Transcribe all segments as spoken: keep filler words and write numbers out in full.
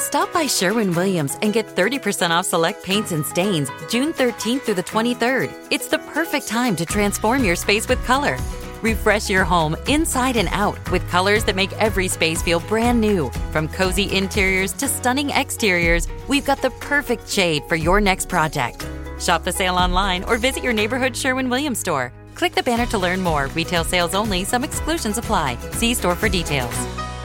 Stop by Sherwin-Williams and get thirty percent off select paints and stains June thirteenth through the twenty-third. It's the perfect time to transform your space with color. Refresh your home inside and out with colors that make every space feel brand new. From cozy interiors to stunning exteriors, we've got the perfect shade for your next project. Shop the sale online or visit your neighborhood Sherwin-Williams store. Click the banner to learn more. Retail sales only. Some exclusions apply. See store for details.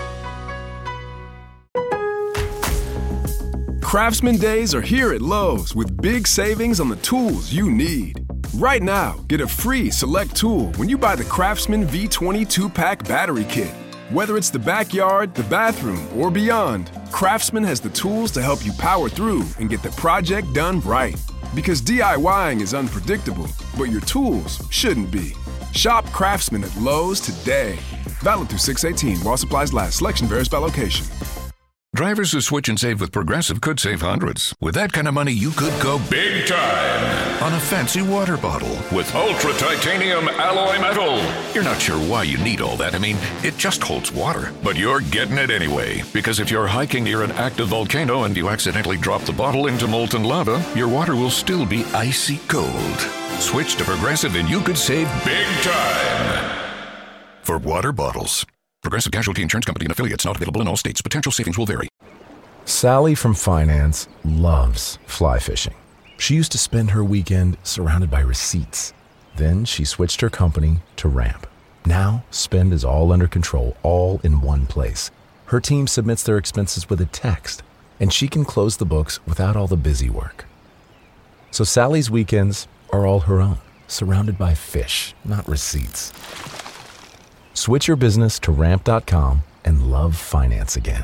Craftsman Days are here at Lowe's with big savings on the tools you need. Right now, get a free select tool when you buy the Craftsman V twenty two-pack battery kit. Whether it's the backyard, the bathroom, or beyond, Craftsman has the tools to help you power through and get the project done right. Because DIYing is unpredictable, but your tools shouldn't be. Shop Craftsman at Lowe's today. Valid through six eighteen while supplies last. Selection varies by location. Drivers who switch and save with Progressive could save hundreds. With that kind of money, you could go big time on a fancy water bottle with ultra titanium alloy metal. You're not sure why you need all that. I mean, it just holds water. But you're getting it anyway. Because if you're hiking near an active volcano and you accidentally drop the bottle into molten lava, your water will still be icy cold. Switch to Progressive and you could save big time. For water bottles. Progressive Casualty Insurance Company and affiliates, not available in all states. Potential savings will vary. Sally from finance loves fly fishing. She used to spend her weekend surrounded by receipts. Then she switched her company to Ramp. Now, spend is all under control, all in one place. Her team submits their expenses with a text, and she can close the books without all the busy work. So Sally's weekends are all her own, surrounded by fish, not receipts. Switch your business to ramp dot com and love finance again.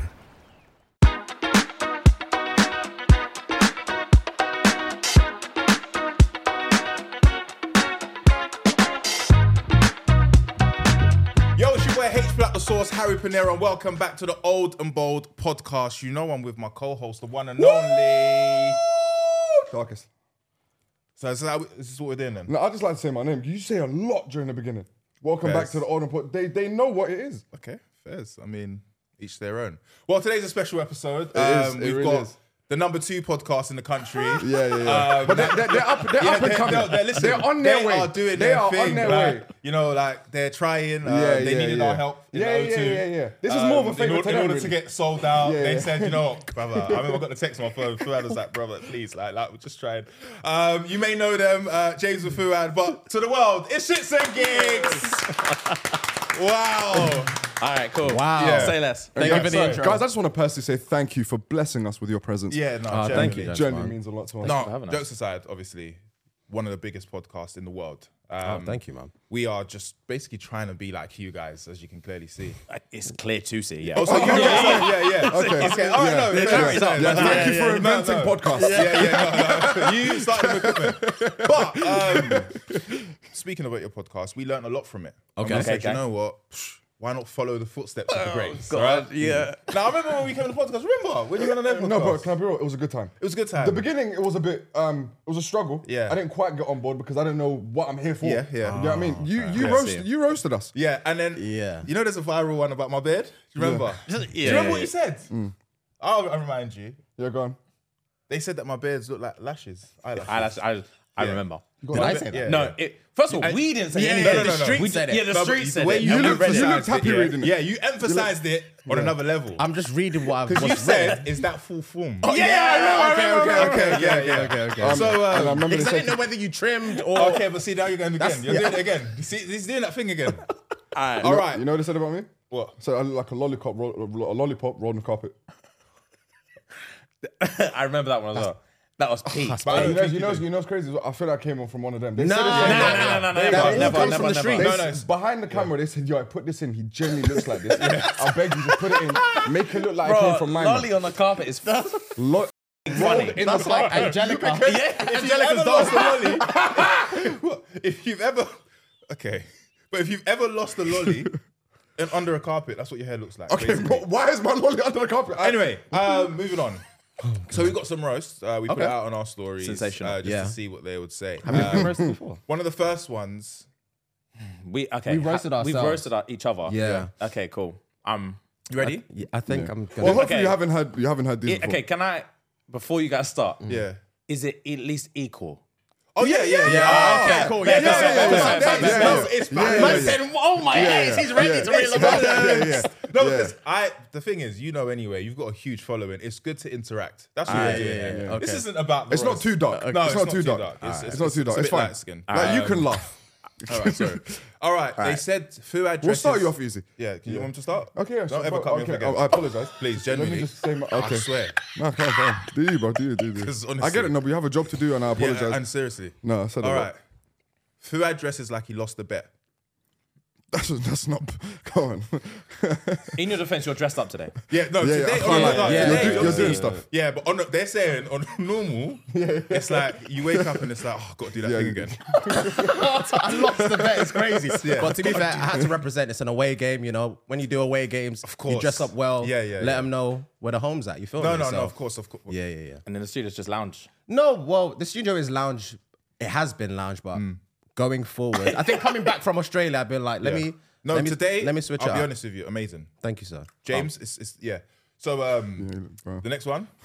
Yo, it's your boy H. Black the Sauce, Harry Panera, and welcome back to the Old and Bold podcast. You know I'm with my co-host, the one and only... Darkest. So is this, this is what we're doing then? No, I just like to say my name. You say a lot during the beginning. Welcome Fairs. back to the Old and Bold. They they know what it is. Okay, fairs. I mean, each their own. Well, today's a special episode. It is, Um, it we've really got is. the number two podcast in the country. Yeah, yeah, yeah. Um, but they're, they're, they're up, they're yeah, up and they're, coming. they're, they're, listen, they're on their they way. are doing they their are thing. on their like, way. You know, like they're trying. Uh, Yeah, they yeah, needed yeah. our help. In Yeah, O yeah, two. yeah, yeah. This is more of a Um, favour in, to in them, order really. to get sold out. Yeah, they yeah. said, you know, brother. I remember I got the text on my phone. Fuad was like, brother, please, like, like we're just trying. Um, you may know them, uh, James with Fuad, but to the world, it's Shits and Gigs. Wow. All right, cool. Wow. Yeah. Say less. Thank Guys, you for the sorry. intro. Guys, I just want to personally say thank you for blessing us with your presence. Yeah, no, Oh, genuinely. thank you. Genuinely man. means a lot to us. No, for having us. jokes aside, obviously, one of the biggest podcasts in the world. Um, Oh, thank you, man. We are just basically trying to be like you guys, as you can clearly see. It's clear to see, yeah. Oh, so you yeah, yeah, yeah. Okay. Okay, all right, Yeah. no, Yeah, fair yeah, enough. yeah, No, Thank no, you for yeah, inventing no, no. podcasts. Yeah, yeah, no, no. You started the equipment. But um, speaking about your podcast, we learned a lot from it. Okay. And we said, Okay, you know what? Psh, why not follow the footsteps of the greats? God, right? yeah. Now, I remember when we came on the podcast. Remember when you went on their podcast? No, but can I be real? It was a good time. It was a good time. The beginning, it was a bit, um, it was a struggle. Yeah. I didn't quite get on board because I didn't know what I'm here for. Yeah, yeah. You know what I mean? You you Yeah, roasted, see. you roasted us. Yeah, and then Yeah. you know there's a viral one about my beard. Do you remember? Yeah. Do you remember what you said? Mm. I'll, I'll remind you. Yeah, go on. They said that my beards look like lashes. Eyelashes. I, that's- I, I Yeah. remember. Did I say that? Yeah, No, yeah. it, first of all, I- we didn't say Yeah, anything. no, no, the no, no. street We said said it. it. Yeah, the No, but street said the way it. You, You And we looked- read you it. looked happy yeah. reading it. Yeah, you emphasized it on another level. I'm just reading what I've Because you what's said, read. is that full form? Yeah, I remember, I Okay, remember. okay, okay, Okay, yeah, okay, yeah. okay, okay. Um, So, um, and I remember Because they I didn't know said, whether you trimmed or. Okay, but see, now you're going again. You're doing it again. You see, he's doing that thing again. All right. All right. you know what they said about me? What? So I look like a lollipop, roll, a lollipop rolled on the carpet. I remember that one as well. That was peak. But I You don't know, think you you know, did. you know what's crazy? I feel like I came on from one of them. They No, said it- no, no, no, no, no, They- never, they all never, comes never, from the never. street. No, They no, s- it's- behind the camera, they said, "Yo, I put this in. He genuinely looks like this. I beg you, just put it in. Make it look like it came Bro, from mine." lolly on the carpet is Lo- funny. in That's the like carpet. Angelica. Yeah, If you've ever lost a lolly, if you've ever, okay, but if you've ever lost a lolly and under a carpet, that's what your hair looks like. Okay, basically. but why is my lolly under the carpet? I- Anyway, um, moving on. So we got some roasts. Uh, we put Okay. it out on our stories, Sensational. uh, just Yeah. to see what they would say. Have you Um, been roasted before? one of the first ones. We okay. We roasted ha- ourselves. We roasted our, each other. Yeah. Okay, cool. Um, You ready? Yeah, I think I'm gonna. Well, hopefully Okay. you haven't heard you haven't heard these It- before. okay, can I, before you guys start, Yeah. is it at least equal? Oh yeah, yeah, yeah. Ah, okay, cool. Yeah, Yeah, yeah, yeah, yeah, yeah, yeah, yeah, yeah, No, it's yeah, bad. yeah, Man yeah. said, oh my days, he's ready to reel them yeah, out. yeah, yeah, yeah. No, Yeah. because I. The thing is, you know, anyway, you've got a huge following. It's good to interact. That's what Ah, we're yeah, doing. yeah, here. yeah, This okay. isn't about. The It's not roast. too dark. No, it's not too dark. It's, It's not too dark. a It's bit fine. light skin. Like you Um, can laugh. All right, sorry. All right, they said Fuad dresses. We'll start you off easy. Yeah, can you want me to start? Okay, yeah, Don't sure. ever cut me okay. off again. I, I apologize. Please, Let genuinely. me just say my. Okay. I swear. No, come on, come on. Do you, bro? Do you, do you? Do you. 'Cause I honestly- get it, no, but you have a job to do, and I apologize. Yeah, and seriously. no, I said All that. right. Fuad dresses like he lost the bet. That's that's not. Come on. In your defense, you're dressed up today. Yeah, no, Yeah, yeah, today, I can't oh, no, lie. no, Yeah, today, you're, do, you're obviously- doing stuff. Yeah, but on, they're saying on normal, it's like you wake up and it's like, oh, I've got to do that Yeah, thing you- again. I lost the bet. It's crazy. Yeah. But to be fair, I had to represent. It's an away game. You know, when you do away games, of course. you dress up well. Yeah, yeah, Let yeah. them know where the home's at. You feel No, me? no, So- no, of course, of course. Yeah, yeah, yeah. And then the studio's just lounge. No, well, the studio is lounge. It has been lounge, but going forward, I think coming back from Australia, I've been like, let Yeah. me. No, let me, today, let me switch I'll it be up. honest with you, amazing. Thank you, sir. James, it's, it's, yeah. So, um, bro. the next one.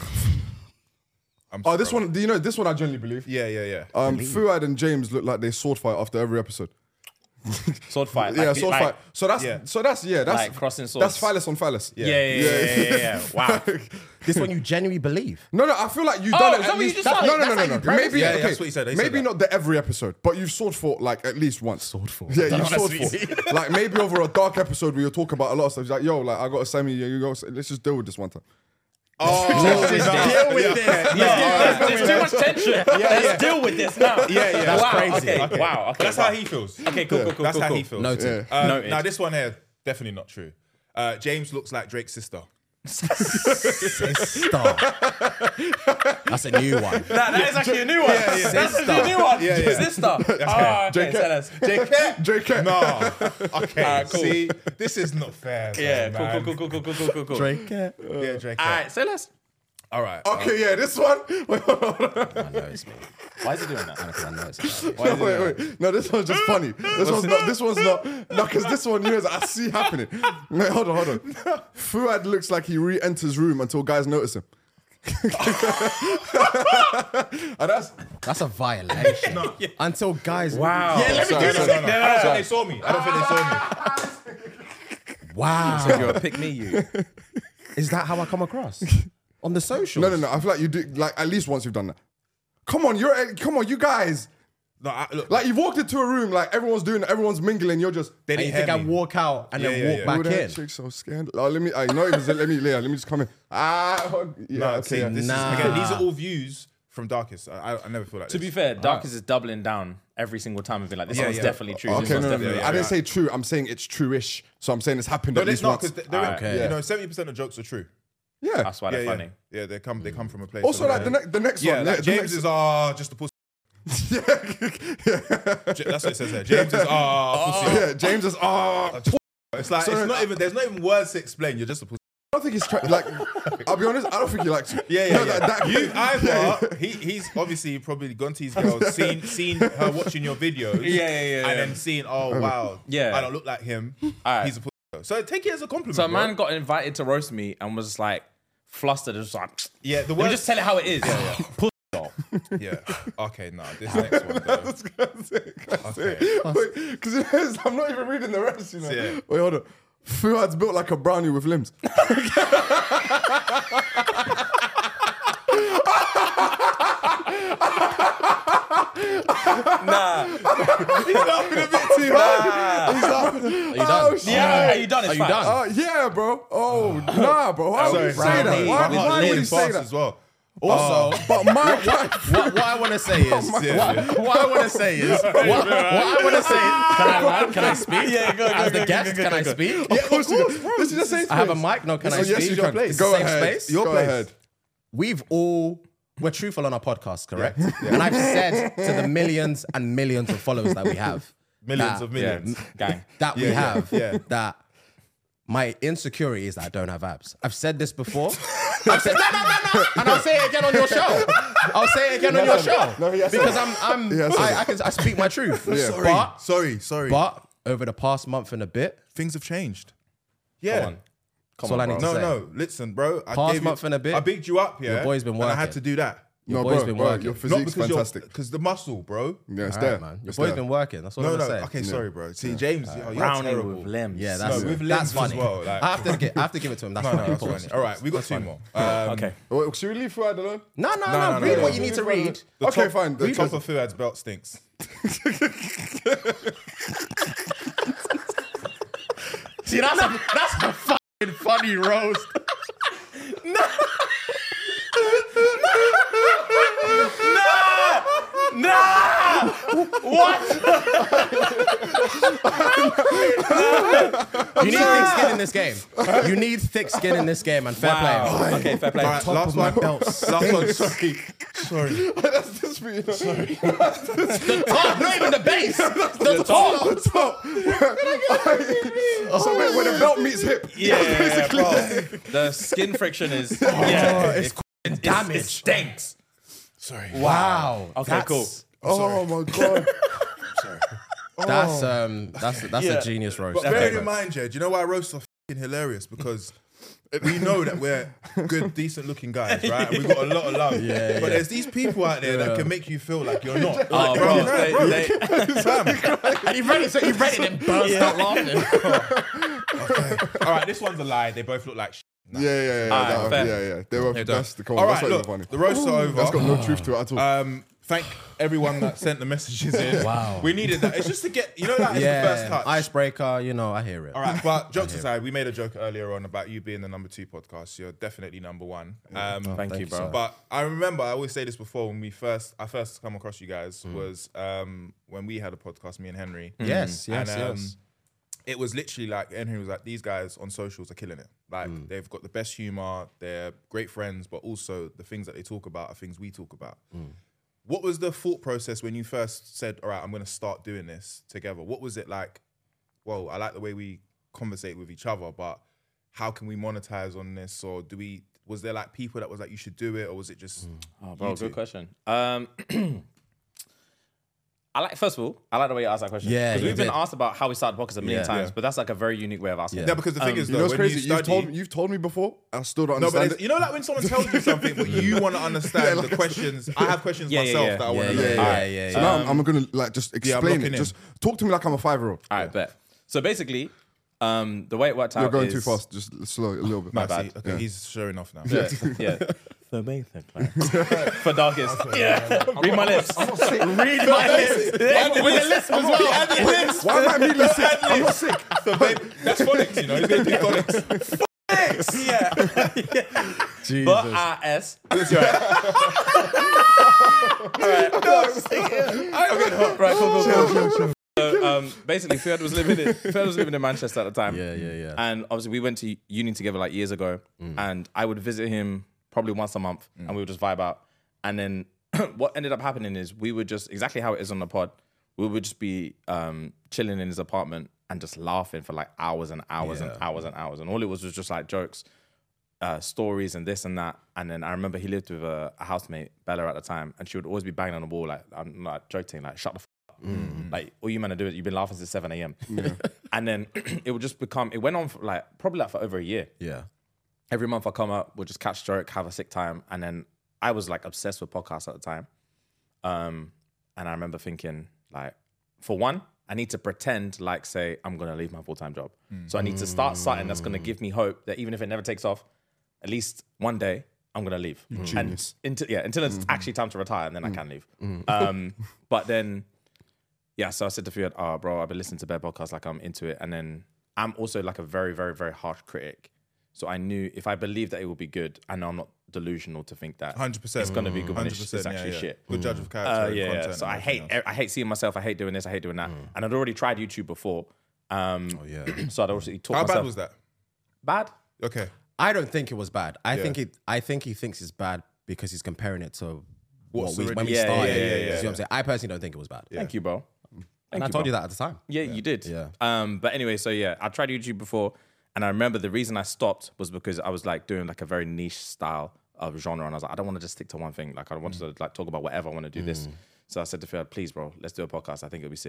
I'm Oh, this sorry. one. Do you know this one? I genuinely believe. Yeah, yeah, yeah. Um, Fuad and James look like they sword fight after every episode. Sword fight. Yeah, like, sword like, fight. So that's Yeah. so that's yeah, that's Like crossing swords. That's phallus on phallus. Yeah, yeah, yeah, yeah, yeah, yeah. Wow. This one you genuinely believe. No, no, I feel like you've Oh, done is it that at what you least. just no, said? no, no, That's no, how no. you premise Maybe it? Yeah, okay. that's what he said, he said maybe that. not the every episode, but you've sword fought like at least once. Sword fought. Yeah, you've know sword that's fought. easy. Like maybe over a dark episode where you talk about a lot of stuff. He's like, yo, like I got to send me. You go. Let's just deal with this one time. Oh, Deal with this. Yeah, yeah, there's, there's too much tension. Let's deal with this now. Yeah, yeah. That's Wow, crazy. okay. Wow. Okay. That's wow. how he feels. Okay, cool, cool, cool. That's cool, how cool. he feels. Noted. Yeah. Um, Noted. now, this one here, definitely not true. Uh, James looks like Drake's sister. Sister. That's a new one. That, that is actually a new one. Yeah, yeah. That's actually a new one. Yeah, yeah. Sister. Ah, okay, tell us. J K? J K. No. Okay, Alright, cool. see, this is not fair. Yeah, though, cool, man. cool, cool, cool, cool, cool, cool, cool. Drake. Yeah, J K. All right, say less. All right. Okay, yeah, this one. Wait, hold on. I know it's me. Why is he doing that? Because I know it's me. No, wait, wait. No, this one's just funny. This one's not. This one's not. No, because this one, you know, I see happening. Wait, hold on, hold on. Fuad looks like he re-enters room until guys notice him. And that's That's a violation. Until guys. Wow. Yeah, let me No, do no, this. no, no. I don't think they saw me. I don't think they saw me. Wow. You're a pick me, you. Is that how I come across? On the socials? no, no, no. I feel like you do. Like at least once you've done that. Come on, you're. Come on, you guys. No, I, look, Like you've walked into a room, like everyone's doing, everyone's mingling. You're just. they And you didn't think hear I me. walk out and Yeah, then yeah, walk yeah. back Oh, that in? chick's so scandalous. Oh, let me. Uh, not even. Let me. Yeah, let me just come in. Ah, yeah. No, okay. see, Yeah. this Nah. is, again, these are all views from Darkest. I, I, I never feel like To this. be fair, Darkest is doubling down every single time and being like, this Yeah, one's yeah. definitely true. This Okay, one's no, no, no. definitely yeah, I didn't yeah. say true. I'm saying it's true-ish. So I'm saying it's happened No, at they, least no, once. because they're, Okay. you know, seventy percent of jokes are true. Yeah. That's why Yeah, they're yeah. funny. Yeah, they come, they come from a place. Also, of- like the, ne- the next yeah, one. like the James next- is uh, just a pussy. yeah. J- That's what it says there. James is uh, pussy. yeah, James is. Oh, It's like Sorry, it's not I- even. There's not even words to explain. You're just a pussy. I don't think he's trying. Like, I'll be honest. I don't think he likes you. Yeah, yeah, No, yeah. that- that- you either Yeah. he he's obviously probably gone to his girl, seen seen her watching your videos, Yeah, yeah, yeah, and yeah. then seen, oh wow, Yeah. I don't look like him. Alright. He's a pussy. So take it as a compliment. So a bro. man got invited to roast me and was like flustered and just like, yeah, the let me word just tell it how it is. Pussy doll. yeah. Okay, nah, this next one though. Because I'm not even reading the rest. You know. Yeah. Wait, hold on. Fuad's built like a brownie with limbs. Nah. He's laughing a bit too hard. He's laughing. Are you Oh, done? shit. Yeah, are you done? It's Are you fine. done? Oh yeah, bro. Oh nah, bro. Why would you say that? brownie Why, with why would you limbs. say Fast that? as well. Also, But my what, what I want to say is, my what, what I want to say is, what, what I want to say, can I, can I speak? Yeah, go, go, As go, the go, guest, go, can go, I go. speak? Yeah, of course, you can. This is the same I have a space. mic. No, can I Oh, speak? yes, you your can. place. Go Same ahead. space? Your Go place. ahead. We've all, we're truthful on our podcast, correct? And I've said to the millions and millions of followers that we have, Millions that- of millions. Gang. that we Yeah, yeah, have, yeah. that my insecurity is that I don't have abs. I've said this before. I've said, no, no, no, no. And I'll say it again on your show. I'll say it again on your show. No, he has because said I'm, I'm, He has said I, I can, I speak my truth. Sorry, But, sorry, sorry. but over the past month and a bit, Things have changed. Go Yeah. on. That's all I on, need bro. to No, say. no. Listen, bro. I Past gave month you, and a bit, I bigged you up, yeah. your boy's been And I had working. to do that. Your No, boy's bro, been bro, working. your Not physique's because fantastic. Because the muscle, bro. Yeah, it's All there. right, man. Your It's boy's there. been working. That's all No, I'm no. gonna say. Okay, sorry, bro. See, James, oh, you're Brownie terrible. with limbs. Yeah, that's No, with that's limbs as funny. well, like- I have to get, I have to give it to him. That's No, no, funny. that's Pause. funny. All right, we got two more. Um, Okay. Well, should we leave Fuad alone? No, no, no. no, no, Read no. what you need to read. The Okay, top, fine. The The top top- of Fuad's belt stinks. See, that's a, that's a fucking funny roast. You need thick skin in this game. You need thick skin in this game, and fair Wow. play. Okay, fair play. All right, Top last of my one. belt. Last one. Sorry. Sorry. That's just me. Sorry. The top, not even the base. The top. The top. So wait, when the belt meets hip. Yeah, yeah, yeah, bro. The skin friction is yeah, it's it's, damage. It stinks. Sorry. Wow. Okay, That's- cool. Oh my god. That's um, that's that's Yeah. a genius roast. But bearing in mind, Jay, do you know why roasts are fucking hilarious? Because we know that we're good, decent looking guys, right? And we've got a lot of love. Yeah, but yeah. there's these people out there that can make you feel like you're not. Oh, Like, bro, no, they- bro, they- fam. And he read it, so he read it and burst out laughing. All right, this one's a lie. They both look like shit. Yeah, yeah, yeah. Alright, that- fair. yeah, yeah. They were They're done. that's the come All on, right, that's look, not even the funny. roasts are over. That's got no truth to it at all. Um, thank everyone that sent the messages in. Wow. We needed that. It's just to get, you know, that is the first Yeah, touch. icebreaker. You know, I hear it. All right, but jokes aside, we made a joke earlier on about you being the number two podcast. You're definitely number one. Um, Thank you, bro. sir. But I remember, I always say this before, when we first, I first come across you guys Mm. was um, when we had a podcast, me and Henry. Yes, yes, And, um, yes. It was literally like, Henry was like, these guys on socials are killing it. Like, Mm. they've got the best humor, they're great friends, but also the things that they talk about are things we talk about. Mm. What was the thought process when you first said, all right, I'm going to start doing this together? What was it like? Well, I like the way we conversate with each other, but how can we monetize on this? Or do we, was there like people that was like, you should do it? Or was it just, Oh, bro, you two? good question. Um, I like. First of all, I like the way you asked that question. Yeah, because you we've been did. asked about how we started podcasts a million Yeah. times, Yeah. but that's like a very unique way of asking. Yeah. No, because the thing is, You though, know what's when crazy? you You have study, told, you've told me before. I still don't no, but understand it's, it. you know, like when someone tells you something, but you want to understand the questions. I have questions Yeah, yeah, myself yeah. that I Yeah, want to yeah, know. yeah, Alright. yeah, So yeah. now I'm, I'm gonna like just Yeah, I'm explain locking it. in. Just talk to me like I'm a five year old. All right, bet. So basically, um, the way it worked out You're going is, too fast. Just slow a little bit. I bad. see. Okay, Yeah. he's showing off now. Yeah, yeah. So basically, for darkest, yeah. Read my lips. Read my lips. Yeah, with the lips as well. Add the lips. Why am I immediately sick? I'm not sick. So, babe, that's phonics, you know. He's going to do phonics. Yeah. Jesus. But uh, S. That's right. Alright, right, cool, cool, cool. So, um, basically, Fuad was living in Fuad was living in Manchester at the time. Yeah, yeah, yeah. And obviously, we went to uni together like years ago, and I would visit him probably once a month, and we would just vibe out. And then what ended up happening is we would just exactly how it is on the pod. We would just be um, chilling in his apartment and just laughing for like hours and hours and Yeah. hours and hours, and all it was was just like jokes. Uh, stories and this and that, and then I remember he lived with a, a housemate, Bella, at the time, and she would always be banging on the wall like, I'm not joking, like shut the f up, like all you man are doing, you've been laughing since seven a.m. And then it would just become, it went on for like probably like for over a year. Yeah. Every month I come up, we'll just catch stroke, have a sick time, and then I was like obsessed with podcasts at the time, um, and I remember thinking like, for one, I need to pretend like say I'm gonna leave my full time job, so I need to start something that's gonna give me hope that even if it never takes off, at least one day I'm gonna leave. Genius. And until yeah, until it's actually time to retire, and then I can leave. Um, but then, yeah, so I said to Fuad, "Oh, bro, I've been listening to Bear podcasts, like I'm into it." And then I'm also like a very, very, very harsh critic, so I knew if I believed that it would be good, I know I'm not delusional to think that one hundred percent. it's gonna be good when one it's, hundred it's percent, actually yeah, yeah. shit. Good judge of character Uh, and yeah, yeah. content So and I hate, everything else. I hate seeing myself. I hate doing this. I hate doing that. And I'd already tried YouTube before. Um, Oh, yeah. so I'd already taught How myself. bad was that? Bad? Okay. I don't think it was bad. I Yeah. think it. I think he thinks it's bad because he's comparing it to What's what we, when already- we Yeah, yeah, started. yeah, yeah, You see yeah. what I'm saying? I personally don't think it was bad. Thank you, bro. And Thank I you, told bro. you that at the time. Yeah, you did. Yeah. Um, but anyway, so yeah, I tried YouTube before, and I remember the reason I stopped was because I was like doing like a very niche style of genre, and I was like, I don't want to just stick to one thing. Like I wanted to like talk about whatever. I want to do this. So I said to Phil, please, bro, let's do a podcast. I think it'll be sick.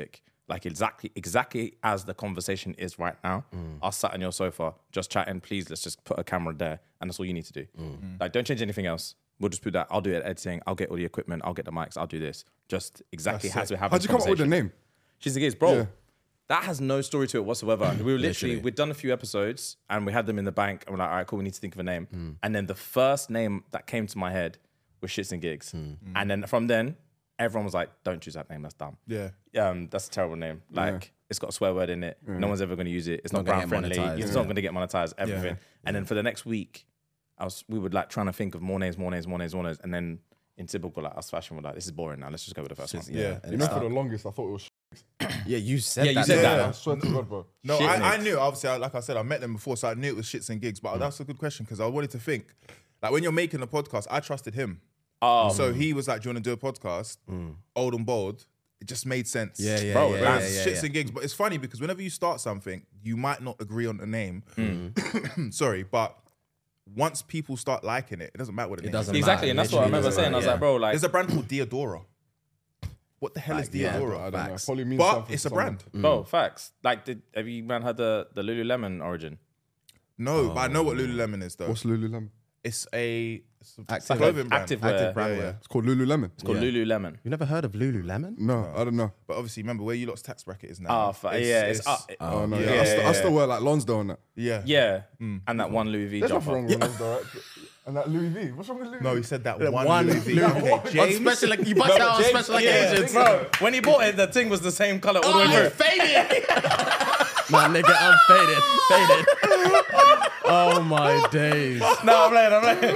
like exactly exactly as the conversation is right now, Mm. us sat on your sofa, just chatting, please, let's just put a camera there, and that's all you need to do. Mm. Like, don't change anything else. We'll just put that. I'll do it editing. I'll get all the equipment. I'll get the mics. I'll do this. Just exactly That's as it. we have How'd this you come up with the conversation. name? She's the Gigs, bro. Yeah. That has no story to it whatsoever. We were literally, Literally. we'd done a few episodes and we had them in the bank and we're like, all right, cool, we need to think of a name. Mm. And then the first name that came to my head was Shits and Gigs. Mm. And then from then, everyone was like, don't choose that name, that's dumb. Yeah. Um, that's a terrible name. Like, it's got a swear word in it. No one's ever going to use it. It's not, Not gonna brand get friendly. monetized. It's Yeah. not going to get monetized, everything. Yeah. And then for the next week, I was, we would like trying to think of more names, more names, more names, more names. And then in typical like us fashion, we're like, this is boring now. Let's just go with the first one. Yeah. and You it know, stuck. for the longest, I thought it was. Yeah, you said Yeah, you that. said yeah. that. I swear to God, bro. No, Shit, I, I Nick. knew. Obviously, I, like I said, I met them before, so I knew it was Shits and Gigs. But that's a good question because I wanted to think, like when you're making a podcast, I trusted him. Oh, So he was like, "Do you want to do a podcast?" Old and bold. It just made sense. Yeah, yeah, Bro, yeah, yeah, That's yeah, Shits yeah. and Gigs. But it's funny because whenever you start something, you might not agree on the name. Sorry, but once people start liking it, it doesn't matter what it, It name doesn't is. exactly. And that's what I Literally remember doesn't saying. I was matter, like, bro, like, There's a brand called Deodora. What the hell is Like, yeah, Deodora? I don't know. Facts. Probably means But something it's to a someone. brand. bro, facts. Like, did have you man had the the Lululemon origin? No, but I know what Lululemon is though. What's Lululemon? It's a, it's a Active- clothing brand. active Yeah, wear. yeah, brand yeah. wear. It's called Lululemon. It's called Yeah. Lululemon. You never heard of Lululemon? No, I don't know. But obviously, remember where you lot's tax bracket is now. Oh, fa- yeah, it's, uh, Oh, no, yeah, yeah. I, yeah, st- I yeah. still wear like Lonsdale and that. yeah. yeah, and that one Louis V There's nothing jumper. wrong with Lonsdale, right? And that Louis V. What's wrong with Louis V? No, he said that one, one Louis V. Louis Okay, On James. special, like, you bust out on James- special yeah, occasions. bro. When he bought it, the thing was the same color all the way Oh, through. faded. My nigga, I'm faded. Faded. Oh my days. No, I'm playing. I'm playing.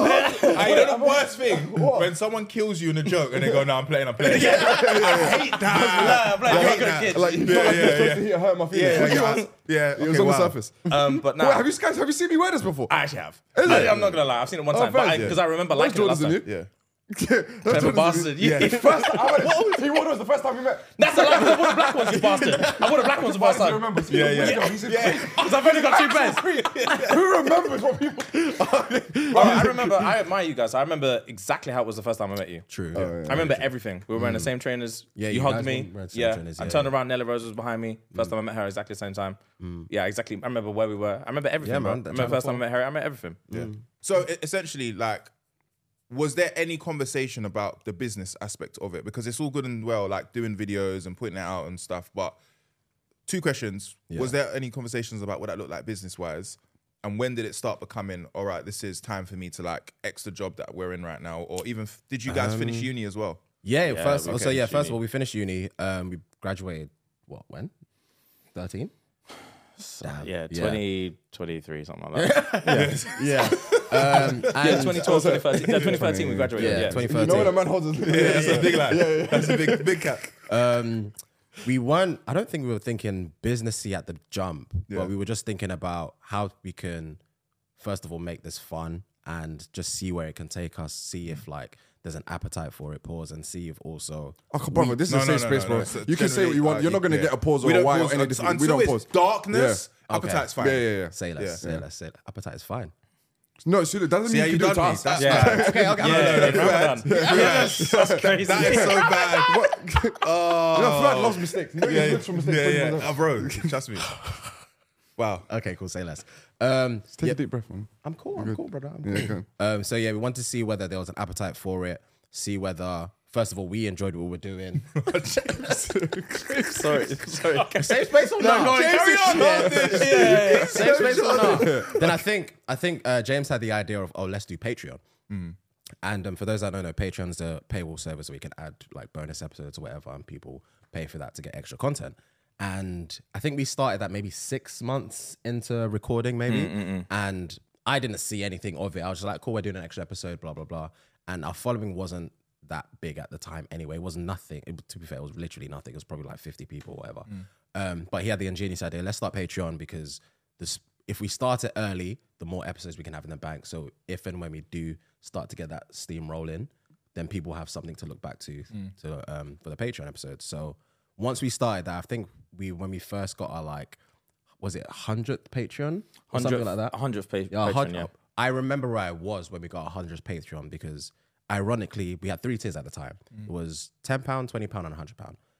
I know the worst thing when someone kills you in a joke and they go, "No, I'm playing. I'm playing." I hate that. Nah, I'm playing. I You're a hate good that. kid. Like, you Yeah, felt like yeah, you're supposed yeah. to hit hurt my feelings. Yeah, Which yeah, ones? yeah. It was Okay, on the wow. surface. Um, but Wait, now have you guys have you seen me wear this before? I actually have. Is I, it? I'm not gonna lie. I've seen it one Oh, time, but thanks, because yeah. I remember Those liking it last Jordans in time. you? Yeah. Clever bastard. You- Yeah. First, I went, he wore those the first time we met. That's a lie. I wore the black ones, you bastard. I wore the black ones the first I time. remember. Yeah, yeah. He said, Because I've only got two pairs. who remembers what people? Bro, I remember. I admire you guys. I remember exactly how it was the first time I met you. True. I remember everything. We were wearing the same trainers. Yeah, you you hugged guys me. were wearing the same Yeah, trainers, I yeah, turned yeah. around. Nella Rose was behind me. First time I met her, exactly the same time. Yeah, exactly. I remember where we were. I remember everything. Yeah, bro. man, I that remember Channel first time I four. met her. I met everything. Yeah. So e- essentially, like, was there any conversation about the business aspect of it? Because it's all good and well, like doing videos and putting it out and stuff. But two questions: was there any conversations about what that looked like business wise? And when did it start becoming, all right, this is time for me to like X the job that we're in right now? Or even f- did you guys finish uni as well? Yeah, Yeah, first. we Oh, so yeah, finished first of uni. all, we finished uni. Um, we graduated. What? When? Thirteen. Damn. Yeah, twenty twenty-three, something like that. Yeah. Um, Yeah, and twenty twelve, twenty thirteen. Yeah, twenty thirteen we graduated. yeah, Yeah, twenty You know when a thirteen. man holds his Yeah, that's a big lad. That's a big, big cap. Um, we weren't. I don't think we were thinking businessy at the jump, Yeah. but we were just thinking about how we can, first of all, make this fun and just see where it can take us. See if like there's an appetite for it. Pause and see if also. Oh, brother, this is No, a no, safe no, space, no, bro. no, it's You can say what generally, you want. uh, You're not going to yeah. get a pause or We a don't why or pause any of un- this. We until don't it's pause. darkness. Okay. Appetite's fine. Yeah, yeah, yeah. Say less. Yeah. Say less. Say less. Appetite is fine. No, see, that doesn't See how mean you you can do done it me? to us. That's Yeah. Okay. Okay. I'm Yeah, gonna do it. Ramadan. Yes, that's crazy. That is so bad. You know, Fred loves mistakes. He knows Yeah, he looks for mistakes. yeah, Yeah, yeah. Oh, bro, trust me. Wow. Okay. Cool. Say less. Um, Take yeah, a deep breath, man. I'm cool. I'm cool, brother. I'm cool. Yeah, go. Um, so yeah, we wanted to see whether there was an appetite for it. See whether, first of all, we enjoyed what we were doing. Sorry, sorry. Safe space or not? go on, carry on. Yeah. Yeah, yeah. Safe space or not? Then I think I think uh, James had the idea of, oh, let's do Patreon. And um, for those that don't know, Patreon's a paywall service where you can add like bonus episodes or whatever, and people pay for that to get extra content. And I think we started that maybe six months into recording, maybe. And I didn't see anything of it. I was just like, cool, we're doing an extra episode, blah, blah, blah. And our following wasn't that big at the time anyway. It was nothing. It, to be fair, it was literally nothing. It was probably like fifty people or whatever. Um, but he had the ingenious idea, let's start Patreon because this, if we start it early, the more episodes we can have in the bank. So if and when we do start to get that steam rolling, then people have something to look back to, to um, for the Patreon episodes. So once we started that, I think we when we first got our like, was it hundredth Patreon or something like that? hundredth page. Yeah, Patreon, hun- yeah. I remember where I was when we got our hundredth Patreon because ironically we had three tiers at the time. It was ten pound, twenty pound, and one hundred pound.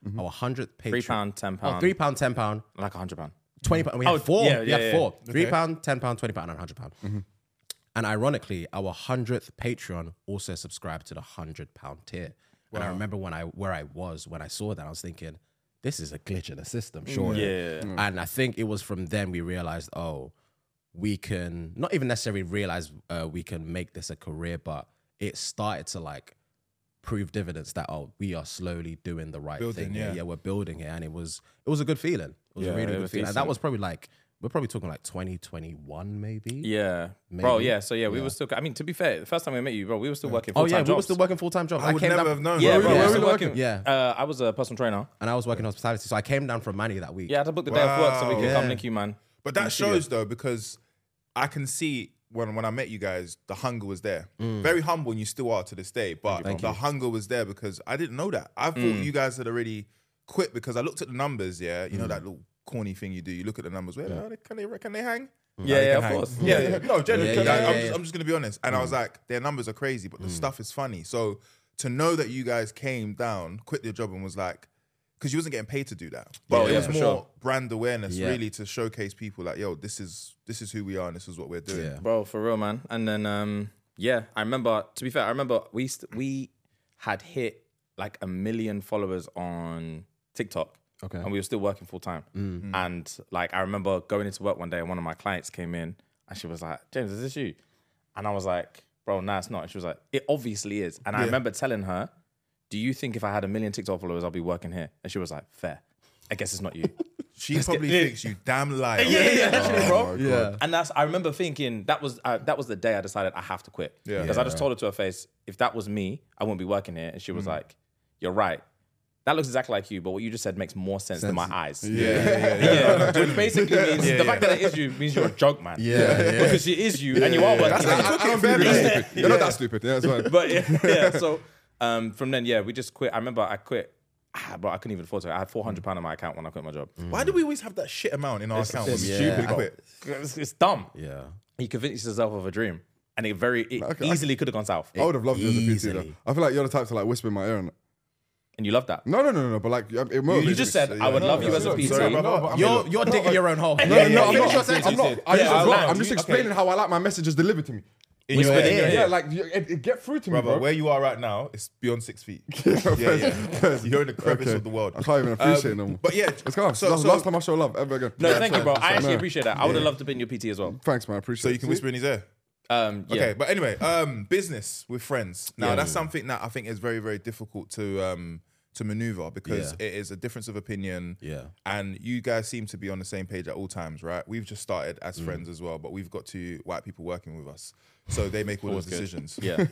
our one hundredth Patreon. Three pound, ten pound. Oh, three pound, ten pound, Like a hundred pound. twenty pound. We had Oh, four. yeah, we yeah, had yeah. four. Three Okay. pound, ten pound, twenty pound, and one hundred pound. And ironically, our hundredth Patreon also subscribed to the one hundred pound tier. And I remember when I where I was when I saw that, I was thinking, this is a glitch in the system, sure. Yeah. And I think it was from then we realized, oh, we can not even necessarily realize uh, we can make this a career, but it started to like prove dividends that oh, we are slowly doing the right Building, thing. here. yeah. yeah, we're building it, and it was it was a good feeling. It was Yeah, a really it good was feeling. And decent. that was probably like we're probably talking like twenty twenty-one, maybe. Yeah. Bro, Maybe. yeah. So yeah, we were still, I mean, to be fair, the first time we met you, bro, we were still working Oh full-time yeah, we were jobs. still working full time jobs. I would came never down, have known. Yeah, bro. bro, yeah. we were Where still were you working. working? Yeah. Uh, I was a personal trainer. and I was working hospitality, so I came down from Manny that week. Yeah, I had to book the day off work so we could Wow. come Yeah. link you, man. But that shows though, because I can see when when I met you guys, the hunger was there. Very humble, and you still are to this day. But Thank the you. hunger was there because I didn't know that. I thought you guys had already quit because I looked at the numbers. Yeah, you know that little corny thing you do. You look at the numbers. Where the- can they can they hang? Yeah, They yeah, can of hang. course. Yeah, yeah. No, genuinely. Yeah, yeah, like, yeah, I'm, yeah. Just, I'm just gonna be honest. And I was like, their numbers are crazy, but the stuff is funny. So to know that you guys came down, quit your job, and was like, because you wasn't getting paid to do that. But Yeah, it yeah, was for more sure. brand awareness, Yeah. really, to showcase people like, yo, this is this is who we are and this is what we're doing. Yeah. Bro, for real, man. And then, um, yeah, I remember, to be fair, I remember we st- we had hit like a million followers on TikTok. Okay. And we were still working full time. And like, I remember going into work one day and one of my clients came in and she was like, James, is this you? And I was like, bro, nah, it's not. And she was like, it obviously is. And I Yeah. remember telling her, do you think if I had a million TikTok followers, I'll be working here? And she was like, fair. I guess it's not you. She probably thinks you damn liar. yeah, yeah, actually, bro. my God. And that's I remember thinking that was uh, that was the day I decided I have to quit. Yeah. Because I just told her to her face, if that was me, I wouldn't be working here. And she was like, "You're right. That looks exactly like you, but what you just said makes more sense, than my eyes." Yeah, yeah, yeah. Yeah, which basically means the fact that it is you means you're a joke, man. Yeah, yeah. because she is you, and you are working. That's, I, I don't believe you're stupid. You're not that stupid. Yeah, that's fine. But yeah, yeah. So um, from then, yeah, we just quit. I remember I quit. Ah, bro, I couldn't even afford to. I had four hundred pound on my account when I quit my job. Why do we always have that shit amount in our account? when we yeah. stupid quit? It's, it's dumb. Yeah. You convince yourself of a dream, and it very it Okay, I- easily could have gone south. I would have loved you as a P T though. Easily. I feel like you're the type to like whisper in my ear. And, And you love that. no, no, no, no, no. But like, it motivates You just me. said, I would love you as a P T. Sorry, brother. No, but I'm You're not- you're digging your own hole. No, no, no, I'm yeah, not. yeah, I'm not. yeah, I just, yeah, I'm yeah, just yeah. explaining how I like my messages delivered to me. In your Whispered ear. in your Yeah, ear. like you- it, it get through to me, Brother, bro. where you are right now, it's beyond six feet. yeah, yeah. You're in the crevice Okay. of the world. I can't even appreciate Um, it no more. But yeah, Let's go. So, last, so, last time I show love ever again. No, thank you, bro. I sorry. actually No. appreciate that. I would have loved to be in your P T as well. Thanks, man. I appreciate so it. you can See? whisper in his ear. Um, yeah. Okay, but anyway, um, business with friends. Now Yeah. that's something that I think is very, very difficult to um, to maneuver because Yeah. it is a difference of opinion. Yeah. And you guys seem to be on the same page at all times, right? We've just started as friends as well, but we've got two white people working with us, so they make all those Always good. decisions. Yeah.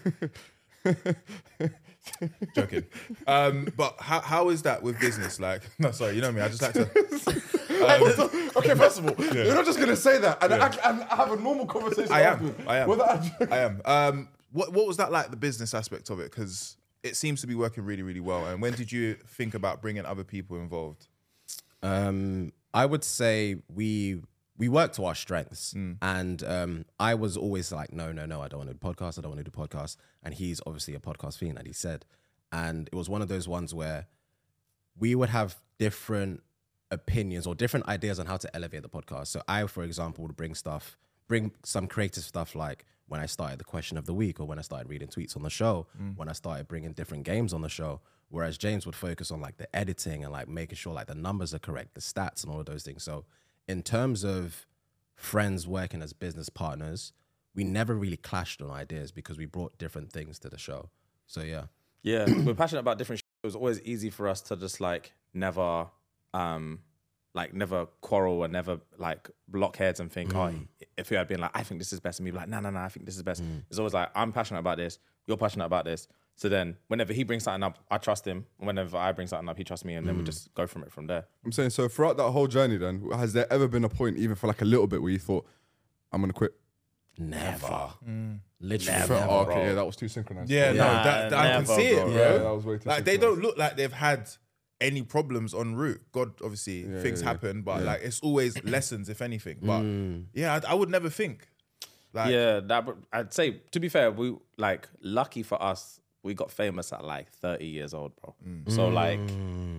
Joking. Um, but how how is that with business? Like, no, sorry, you know me. I just like to. Okay, first of all, you're not just gonna say that and, act, and have a normal conversation. I am. afterwards. I am. Without- I am. Um, what what was that like? The business aspect of it, because it seems to be working really, really well. And when did you think about bringing other people involved? Um, I would say we we work to our strengths, and um, I was always like, no, no, no, I don't want to do podcast. I don't want to do podcast. And he's obviously a podcast fiend, and he said, and it was one of those ones where we would have different opinions or different ideas on how to elevate the podcast. So I, for example, would bring stuff, bring some creative stuff like when I started the question of the week or when I started reading tweets on the show, when I started bringing different games on the show, whereas James would focus on like the editing and like making sure like the numbers are correct, the stats and all of those things. So in terms of friends working as business partners, we never really clashed on ideas because we brought different things to the show. So yeah. Yeah. We're passionate about different shit. It was always easy for us to just like never, um, like never quarrel and never like block heads and think, oh, if you had been like, I think this is best, and me be like, no, no, no, I think this is best. It's always like, I'm passionate about this, you're passionate about this. So then whenever he brings something up, I trust him. Whenever I bring something up, he trusts me, and then we just go from it from there. I'm saying, so throughout that whole journey, then has there ever been a point, even for like a little bit, where you thought, I'm gonna quit? Never. Literally Felt, never, oh, okay, bro. yeah, that was too synchronized. Yeah, no, Nah, that, that I can never, see it, bro. bro. Yeah, that was way too Like they synchronized. don't look like they've had any problems en route. God, obviously, things yeah, yeah. happen, but like it's always lessons, if anything. But yeah, I, I would never think. Like, Yeah, that I'd say, to be fair, we like lucky for us, we got famous at like thirty years old, bro. So like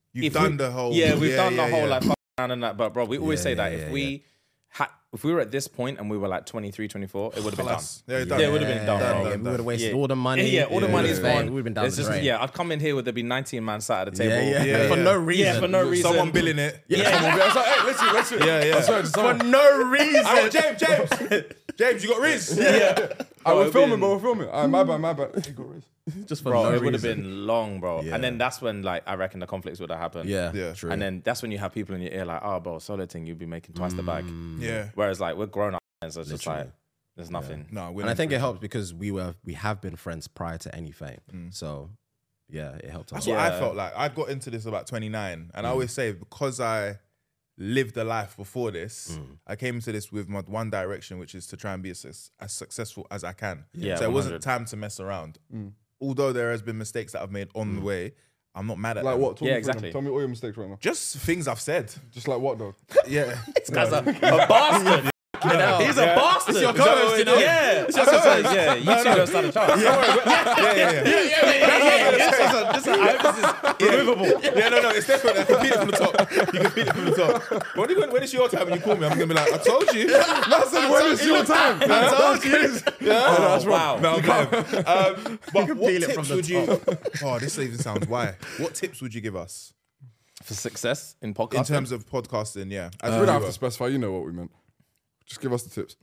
You've if done we- the whole. Yeah, we've done yeah, the whole yeah. like fuck around and that. But bro, we always Yeah, say that yeah, if yeah, we had, if we were at this point and we were like twenty-three, twenty-four, it would have been done. Class. Yeah, Yeah, done. it would have been done, Done, bro. done, Yeah, we would have wasted Yeah. all the money. Yeah, yeah, all the Yeah, money's yeah. gone. We've been down It's the just, drain. yeah, I'd come in here with there'd be nineteen man sat at the table. Yeah, yeah, Yeah, for yeah. no reason. Yeah, for no reason. Someone billing it. Yeah. I was like, hey, listen, listen. Yeah, yeah. I swear, just For someone- no reason. Oh, James, James, James, you got Riz. yeah. I Bro, we're it'd filming, been- but we're filming. All right, my bad, my bad. You got Riz. Just for Bro, no it would have reason. been long, bro. Yeah. And then that's when, like, I reckon the conflicts would have happened. Yeah, Yeah. true. And then that's when you have people in your ear like, oh, bro, solo thing, you'd be making twice the bag. Yeah. Whereas, like, we're grown up, so it's just Literally. like, there's nothing. No, we're and I not think it free. helps because we were we have been friends prior to any fame. So yeah, it helped. That's us. what I Yeah. felt like. I got into this about twenty-nine, and I always say because I lived a life before this, I came into this with my one direction, which is to try and be as, suc- as successful as I can. Yeah, so it wasn't one hundred. time to mess around. Although there has been mistakes that I've made on the way, I'm not mad at Like them. what? Talk Yeah, me through them. exactly. Tell me all your mistakes right now. Just things I've said. Just like what though? Yeah. This guy's a, a bastard. He's a bastard. It's your co-host, you know? Yeah. It's your co-host. Yeah, you two don't stand a chance. yeah, yeah, yeah. This is removable. Yeah, no, no, it's definitely. I can beat it from the top. You can beat it from the top. When, you, when it's your time and you call me, I'm gonna be like, I told you. I said, when is your time? I told you. Yeah. Oh, wow. No, I'm playing. Um, but what peel it tips from the would you? Oh, this even sounds why. What tips would you give us For success in podcasting? in terms of podcasting? Yeah, as We a don't have viewer. to specify. You know what we meant. Just give us the tips.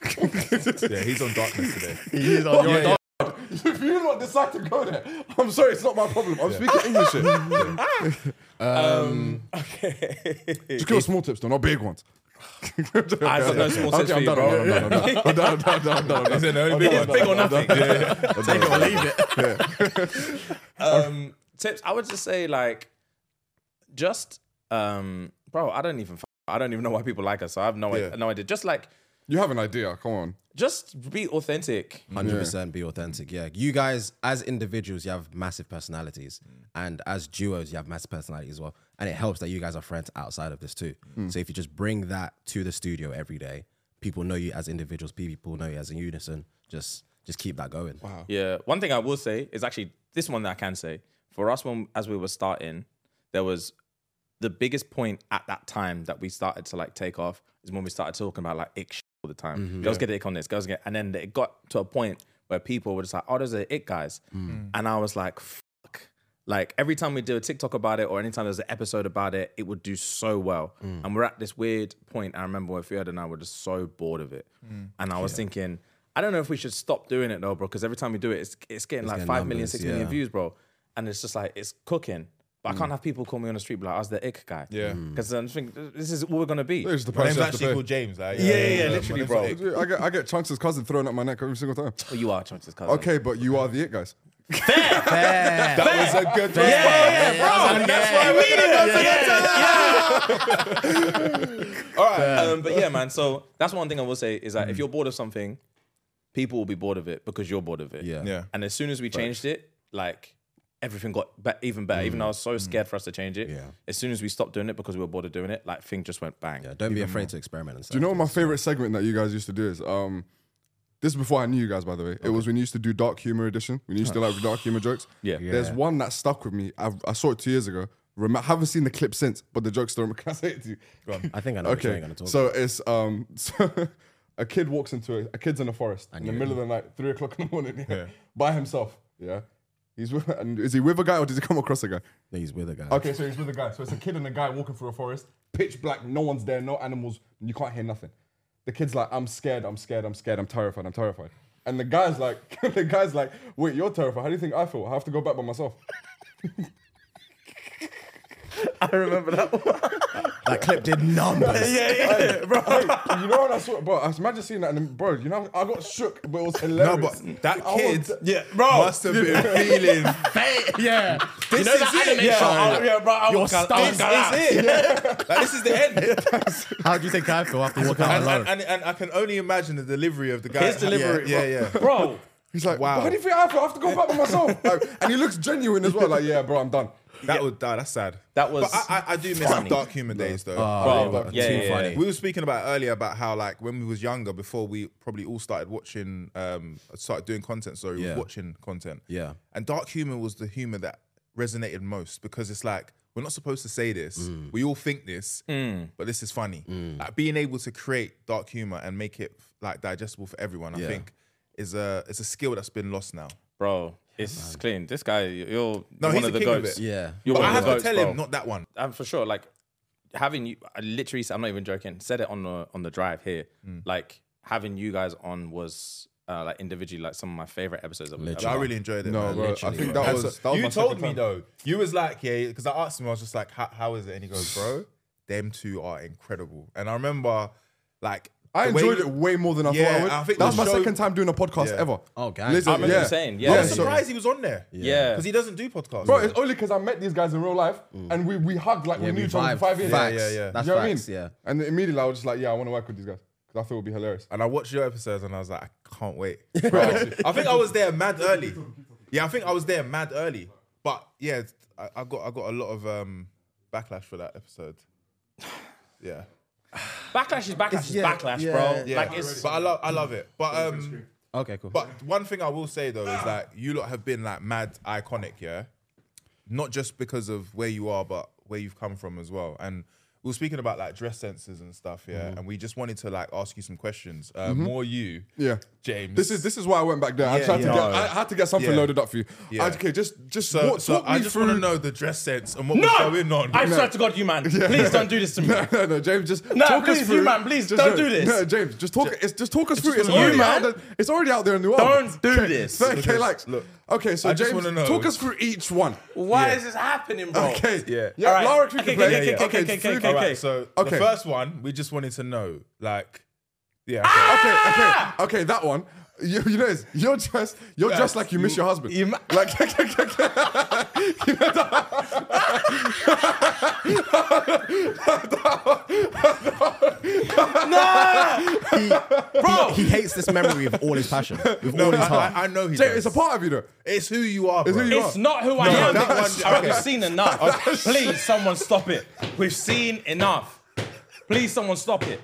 Yeah, he's on darkness today. He's on your Yeah, yeah. If you not decide to go there, I'm sorry, it's not my problem. I'm speaking English here. Um, okay. Just give us small tips, though, not big ones. I've got no small tips Okay, for I'm you, done, bro. I'm done, I'm done, I'm done, I'm done, I'm done, I'm done. Is it the only big I'm one? done, I'm done, nothing. I'm done. Take it or leave it. um, tips. I would just say like, just um, bro. I don't even. f- I don't even know why people like us. So I have no, Yeah. no idea. Just like, You have an idea, come on. just be authentic. one hundred percent be authentic. Yeah. You guys, as individuals, you have massive personalities. And as duos, you have massive personalities as well. And it helps that you guys are friends outside of this too. So if you just bring that to the studio every day, people know you as individuals, people know you as a unison. Just just keep that going. Wow. Yeah. One thing I will say is actually this one that I can say for us when as we were starting, there was the biggest point at that time that we started to like take off is when we started talking about like ick shit all the time. Girls get ick on this, girls get, and then it got to a point where people were just like, "Oh, those are ick guys," and I was like, "Fuck!" Like every time we do a TikTok about it, or anytime there's an episode about it, it would do so well. And we're at this weird point. I remember when Fiona and I were just so bored of it, and I was thinking, I don't know if we should stop doing it though, bro, because every time we do it, it's it's getting like getting five million, numbers, six million yeah. views, bro, and it's just like it's cooking. But I can't have people call me on the street be like, I was the ick guy. Yeah. Because I think this is what we're going to be. It's the My price name's you have to actually pay. called James. Like, Yeah, yeah, yeah, my literally, name's bro. not Ick. I get, I get Chunks' cousin thrown at my neck every single time. Oh, you are Chunks' cousin. Okay, but you are the it guys. That was a good response. Yeah, yeah, bro. That's why we need it. All right. Um, but yeah, man. So that's one thing I will say is that if you're bored of something, people will be bored of it because you're bored of it. Yeah. Yeah. And as soon as we changed it, like everything got be- even better. Even though I was so scared for us to change it, Yeah. as soon as we stopped doing it because we were bored of doing it, like thing just went bang. Yeah, don't be afraid to experiment and stuff. Do you know what my favorite segment that you guys used to do is? Um, this is before I knew you guys, by the way. It was when you used to do dark humor edition. When you used to like dark humor jokes. Yeah. There's one that stuck with me. I've, I saw it two years ago. Rem- I haven't seen the clip since, but the joke still. Can I say it to you? Go on. I think I know what you're Okay. going to talk So it's um, so a kid walks into a, a kid's in the forest in the knew middle of the night, three o'clock in the morning, yeah, by himself. Yeah. He's with, and is he with a guy or does he come across a guy? He's with a guy. Okay, so he's with a guy. So it's a kid and a guy walking through a forest, pitch black, no one's there, no animals, you can't hear nothing. The kid's like, I'm scared, I'm scared, I'm scared, I'm terrified, I'm terrified. And the guy's like, the guy's like, wait, you're terrified. How do you think I feel? I have to go back by myself. I remember that one. That clip did numbers. yeah, yeah, bro. Hey, you know what I saw? Bro, I imagine seeing that, and then, bro, you know, I got shook, but it was No, hilarious. but that I kid was- Yeah, bro. must have been feeling. yeah. This you know is that it. anime Yeah, show? I- yeah, bro. I You're was- I was stunned. gonna- This is it. Like, this is the end. How do you think I feel after walking out And, alone? and, and, and I can only imagine the delivery of the guy. His delivery, Yeah, yeah. yeah. bro. He's like, Wow. wow. How do you think I feel? I have to go back by myself. Like, and he looks genuine as well. Like, yeah, bro, I'm done. That would nah, that's sad. That was But I, I, I do miss funny. dark humor days though. Bro, Bro, yeah, too yeah, yeah. funny. We were speaking about earlier about how like when we was younger, before we probably all started watching, um, started doing content. Sorry, we Yeah. was watching content. Yeah. And dark humor was the humor that resonated most because it's like we're not supposed to say this. Mm. We all think this, but this is funny. Like being able to create dark humor and make it like digestible for everyone, I Yeah. think is a it's a skill that's been lost now. Bro, it's clean. This guy, you're No, one he's of the the king of goats. it. Yeah. You're But one I of have the to goats, tell bro. him, not that one. Um, for sure. Like having you, I literally, I'm not even joking. Said it on the on the drive here. Hmm. Like having you guys on was uh, like individually like some of my favorite episodes of Literally. I really enjoyed it. No, man. bro. I literally, think bro. that And was so- that was you my told second me time. though. You was like, yeah, because I asked him. I was just like, how, how is it? And he goes, bro, them two are incredible. And I remember, like, I the way enjoyed you- it way more than I Yeah, thought I would. I think that was the my show- second time doing a podcast Yeah. ever. Oh, gang. Listen, I remember yeah. you saying, yeah. I Yeah, was so- surprised he was on there. Yeah. because he doesn't do podcasts. Bro, it's only because I met these guys in real life and we, we hugged like we Yeah, knew we each other vibe. for five years. Facts. Yeah, yeah, yeah. That's You know what I facts, mean? yeah. And immediately I was just like, yeah, I want to work with these guys because I thought it would be hilarious. And I watched your episodes and I was like, I can't wait. Bro, I think I was there mad early. Yeah, I think I was there mad early. But yeah, I, I got I got a lot of um, backlash for that episode. Yeah, Backlash is backlash is yeah, backlash, yeah. bro. yeah. Like it's but I love I love it. But um, Okay, cool. but one thing I will say though is that you lot have been like mad iconic, yeah. Not just because of where you are, but where you've come from as well. And we were speaking about like dress senses and stuff, yeah. And we just wanted to like ask you some questions. Uh, More you, Yeah. James. This is this is why I went back there. I Yeah, tried to yeah. get I had to get something Yeah. loaded up for you. Yeah. Okay, just just so. walk, so talk I me just through. want to know the dress sense and what no. was going on. I swear to God, you man, please don't do this to me. No, no, no, James, just No, talk please, us through. you man, please, just, don't do this. No, James, just talk. It's just talk us through. It's wanna already know. out You, there. It's already out there in the world. Don't do this. thirty K Look, likes. look. Okay, so I just James, wanna know. talk us through each one. Why Yeah. is this happening, bro? Okay. Yeah. Yeah. All right. Laura, we Okay, can play. okay, okay, okay, okay, three- okay, All okay. right, so Okay. the first one, we just wanted to know, like, yeah. okay. Ah! Okay, okay, okay, that one. You, you know, this, you're dressed, you're dressed like you miss your husband. you ma- like, Bro, He hates this memory with all his passion, with No, all his I, heart. I, I know he Jay, does. it's a part of you though. It's who you are, bro. who you are. it's not who I No, am. that Bro, one- okay. We've seen enough. Please, someone stop it. We've seen enough. Please, someone stop it.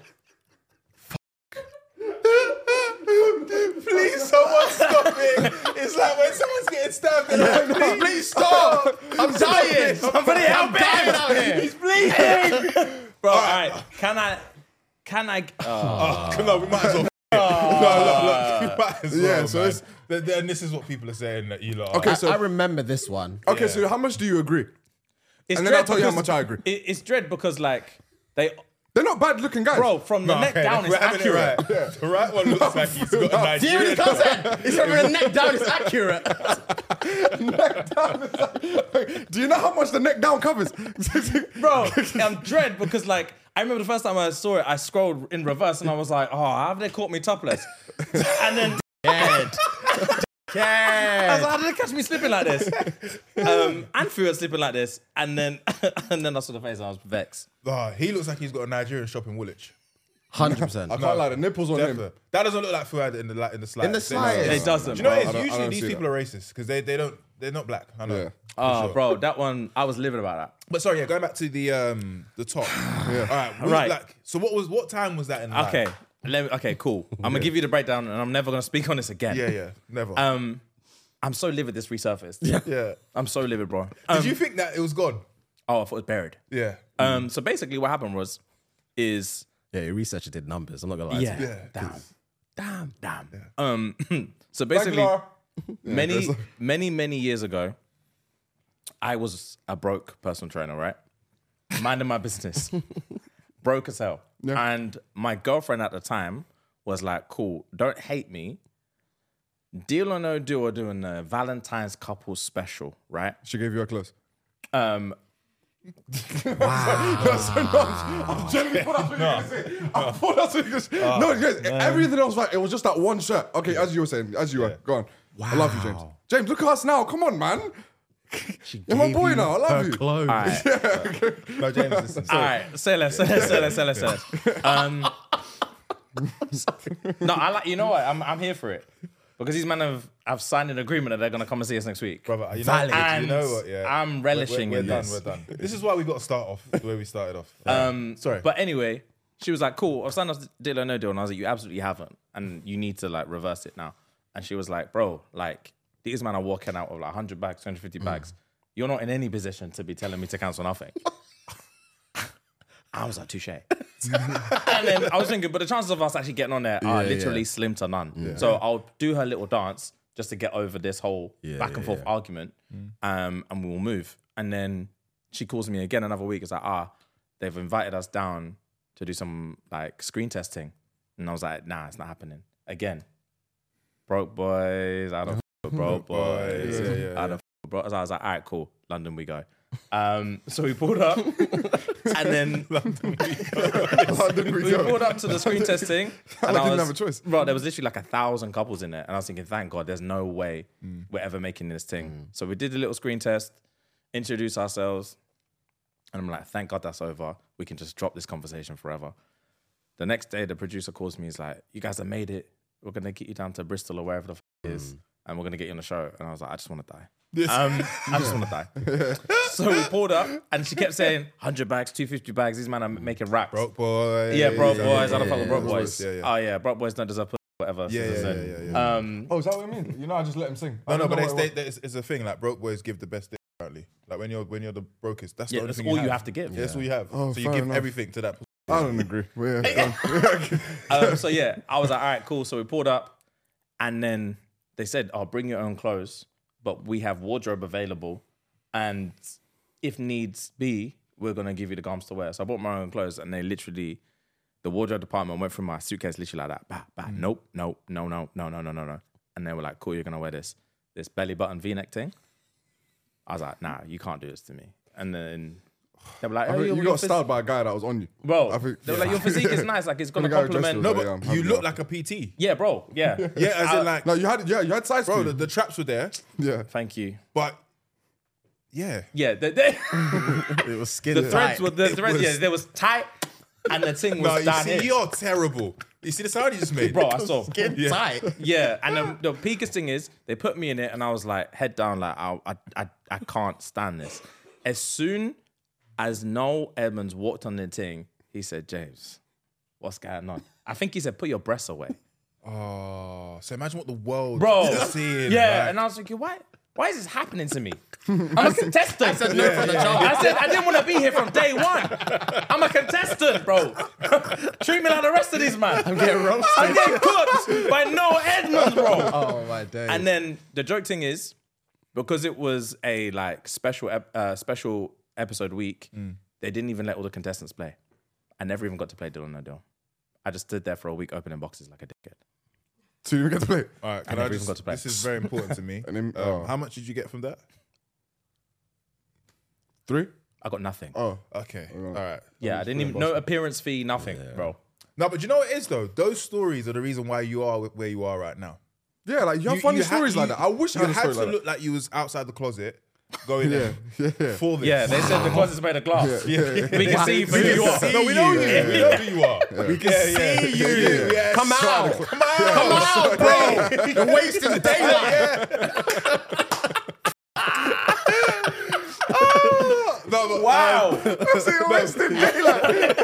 Please, someone stop it. It's like when someone's getting stabbed. And like, please, Please stop. I'm dying. Somebody help me. out here. He's bleeding. Bro, all right. Can I? Can I? Oh, come on, we might as well. no, look, look, we might as well, Yeah, so man. it's- Then, then this is what people are saying that you lot are. Okay, I, so I remember this one. okay, so how much do you agree? It's And then I'll dread tell you how because- much I agree. it- It's dread because like they, They're not bad looking guys. bro, from the No, neck okay, down is we're having it accurate. right. The right one looks like he's got a He already Nigerian. comes in. It's from the neck down. It's accurate. Do you know how much the neck down covers? Bro, I'm dread because like I remember the first time I saw it, I scrolled in reverse and I was like, oh, how have they caught me topless? And then Dead. I was like, how did they catch me slipping like this? Um, and Fuad slipping like this, and then and then I saw the face and I was vexed. Oh, he looks like he's got a Nigerian shop in Woolwich. Hundred percent. I can't lie, the nipples on him. Definitely. That doesn't look like Fuad in the like, in the slightest. In the slightest. It doesn't. Do you know what I it is? don't- I Usually don't these see people are racist because they, they don't they're not black. I know. Yeah. For Oh, sure. bro, that one I was livid about that. But sorry, yeah, going back to the um the top. yeah. All right. was it Right. Like, so what was what time was that in? Life? Okay, let me, okay, cool. I'm gonna give you the breakdown, and I'm never gonna speak on this again. Yeah, yeah. Never. Um, I'm so livid this resurfaced. yeah. I'm so livid, bro. Did Um, you think that it was gone? Oh, I thought it was buried. Yeah. Um, so basically, what happened was, is Yeah, your researcher did numbers. I'm not gonna lie. yeah, To you. Yeah. damn, damn, damn. Um, so Thank you, basically, Laura. many, many, many years ago, I was a broke personal trainer, right? Minding my business, broke as hell. Yeah. And my girlfriend at the time was like, "Cool, don't hate me. Deal or no deal, we're doing a Valentine's couple special, right?" She gave you a close. Um, I genuinely thought that's what you were gonna say. I thought that's what you were gonna say. No, guys, everything else, like, it was just that one shirt. Okay, as you were saying, as you were. Go on. I love you, James. James, look at us now. Come on, man. You're my boy now. I love you. Clothes. all right, No, James. Listen, all right, say less, say less, say less, say less, say less. Um, no, I like. You know what? I'm I'm here for it because these men have have signed an agreement that they're gonna come and see us next week. brother. You know, Valid. you And know what? Yeah. I'm relishing we're, we're in done, this. We're done. This is why we got to start off the way we started off. Um, Sorry. But anyway, she was like, "Cool, I've signed off deal or no deal," and I was like, "You absolutely haven't, and you need to like reverse it now." And she was like, "Bro, like these men are walking out with like one hundred bags, two hundred fifty bags. you're not in any position to be telling me to cancel nothing. I was like, touche. And then I was thinking, but the chances of us actually getting on there are Yeah, literally yeah. slim to none. So I'll do her little dance just to get over this whole Yeah, back and yeah, forth yeah. argument, um, and we will move. And then she calls me again another week. It's like, ah, they've invited us down to do some like screen testing. And I was like, nah, it's not happening. Again, broke boys, I don't f- with broke boys. Yeah, yeah, I don't f- with broke. So I was like, all right, cool, London we go. Um, so we pulled up, and then London we we go. pulled up to the screen testing. I And I didn't was, have a choice. Bro, there was literally like a thousand couples in there. And I was thinking, thank God, there's no way we're ever making this thing. So we did a little screen test, introduced ourselves. And I'm like, thank God that's over. We can just drop this conversation forever. The next day, the producer calls me. He's like, you guys have made it. We're going to get you down to Bristol or wherever the f- it is. And we're going to get you on the show. And I was like, I just want to die. Um, I just want to die. So we pulled up and she kept saying, one hundred bags, two hundred fifty bags. These men are making raps. Broke boys. Yeah, broke Yeah, boys. I don't yeah, fuck with yeah, broke yeah, boys. Yeah, yeah. Oh, yeah, broke boys don't deserve pussy, whatever. Yeah, yeah, So- yeah, yeah, yeah. Um, Oh, is that what I mean? You know, I just let him sing. I No, no, didn't but know it's, what they, it they, it's, it's a thing. Like broke boys give the best dick, apparently. Like when you're when you're the brokest, that's the Yeah, only that's thing all you you have. have to give. Yeah, that's all you have. Oh, so you fair give enough. everything to that. I don't agree. Well, yeah. um, so yeah, I was like, all right, cool. So we pulled up, and then they said, "Oh, bring your own clothes, but we have wardrobe available, and if needs be, we're gonna give you the garments to wear." So I bought my own clothes, and they literally, the wardrobe department went through my suitcase, literally like that. Bah, bah, Nope, nope, no, no, no, no, no, no, no. And they were like, "Cool, you're gonna wear this, this belly button V-neck thing." I was like, "Nah, you can't do this to me." And then they were like, I "Oh, think your- you your got phys- styled by a guy that was on you. bro." I think- They were like, "Your physique is nice, like it's gonna The guy who dressed compliment." you No, was but like, yeah, I'm you happy look now. like a P T. Yeah, bro. Yeah, Yeah, as I- in like, No, you had yeah, you had size bro, to the, you. the traps were there, Yeah. Thank you. but yeah. Yeah, the, the, It was skinny. the threads were the It threads. was- Yeah, there was tight, and the thing No, was you down see, here. you're terrible. You see the sound you just made? Bro, I saw. Yeah. tight. Yeah, and the, the peakest thing is they put me in it, and I was like head down, like I, I, I, I can't stand this. As soon as Noel Edmonds walked on the thing, he said, "James, what's going on?" I think he said, "Put your breasts away." Oh, so imagine what the world Bro, is seeing. yeah, like- and I was thinking, why? Why is this happening to me? I'm a contestant. I said no from the jump. I said I didn't want to be here from day one. I'm a contestant, bro. Treat me like the rest of these man. I'm getting roasted. I'm getting cooked by Noel Edmonds, bro. Oh my days. And then the joke thing is, because it was a like special ep- uh, special episode week, they didn't even let all the contestants play. I never even got to play Deal or No Deal. I just stood there for a week opening boxes like a dickhead. So you didn't get to play. All right, can never I even just, got to play. this is very important to me. And then- um, oh. How much did you get from that? Three? I got nothing. Oh. Okay, all right. yeah, I didn't even no appearance fee, nothing, bro. No, but you know what it is though? Those stories are the reason why you are where you are right now. Yeah, like you have funny had- stories like you- that. I wish I you had a had story to like look that. like you was outside the closet, going Yeah, there yeah, yeah. for this. Yeah, they said the closet's made of glass. Yeah, yeah. We can see you for who you are. No, we know you. We know who you are. We can see you. Yeah. Yes. Come out. Come out. Come out, bro. You're wasting daylight. No, but, Wow. I see you wasting daylight.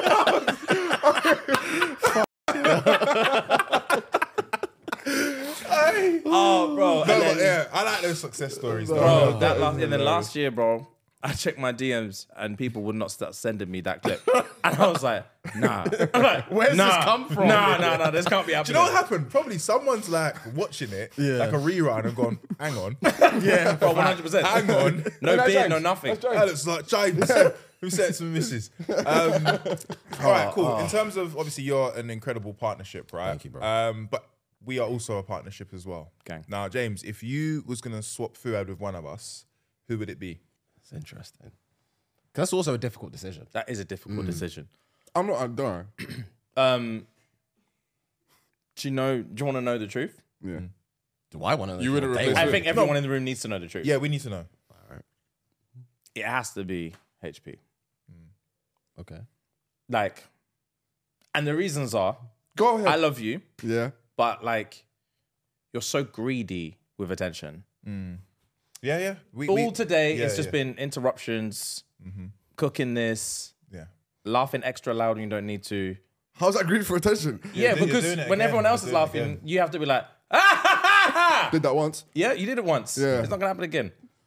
Oh, bro. No, And but then, yeah, I like those success stories. Though. bro, that last, and then last year, bro, I checked my D Ms and people would not start sending me that clip. And I was like, nah. I'm like, Where's nah, this come from? Nah, nah, nah, this can't be Do happening. you know what happened? Probably someone's like watching it, like a rerun, and gone, "Hang on, Yeah, bro, one hundred percent. hang on." No That's beard, James. no nothing. That's James. That looks like James. Who said some misses? Um, all right, cool. In terms of obviously, you're an incredible partnership, right? Thank you, bro. Um, but we are also a partnership as well. Gang. Now, James, if you was gonna swap Fuad with one of us, who would it be? It's interesting. That's also a difficult decision. That is a difficult decision. I'm not, I don't know. Um, do you know, do you want to know the truth? Yeah. Do I want to? You wouldn't They replace want- I it. think everyone in the room needs to know the truth. Yeah, we need to know. It has to be H P. Okay. Like, and the reasons are, Go ahead. I love you, yeah. but like, you're so greedy with attention. Yeah, yeah. We, All we- today, yeah, it's just yeah. been interruptions, cooking this, Yeah. laughing extra loud when you don't need to. How's that greedy for attention? Yeah, do- you're because doing it when again. everyone else You're is doing it laughing, again. you have to be like, ah, ha, ha, ha. Did that once. Yeah, you did it once. Yeah. It's not gonna happen again.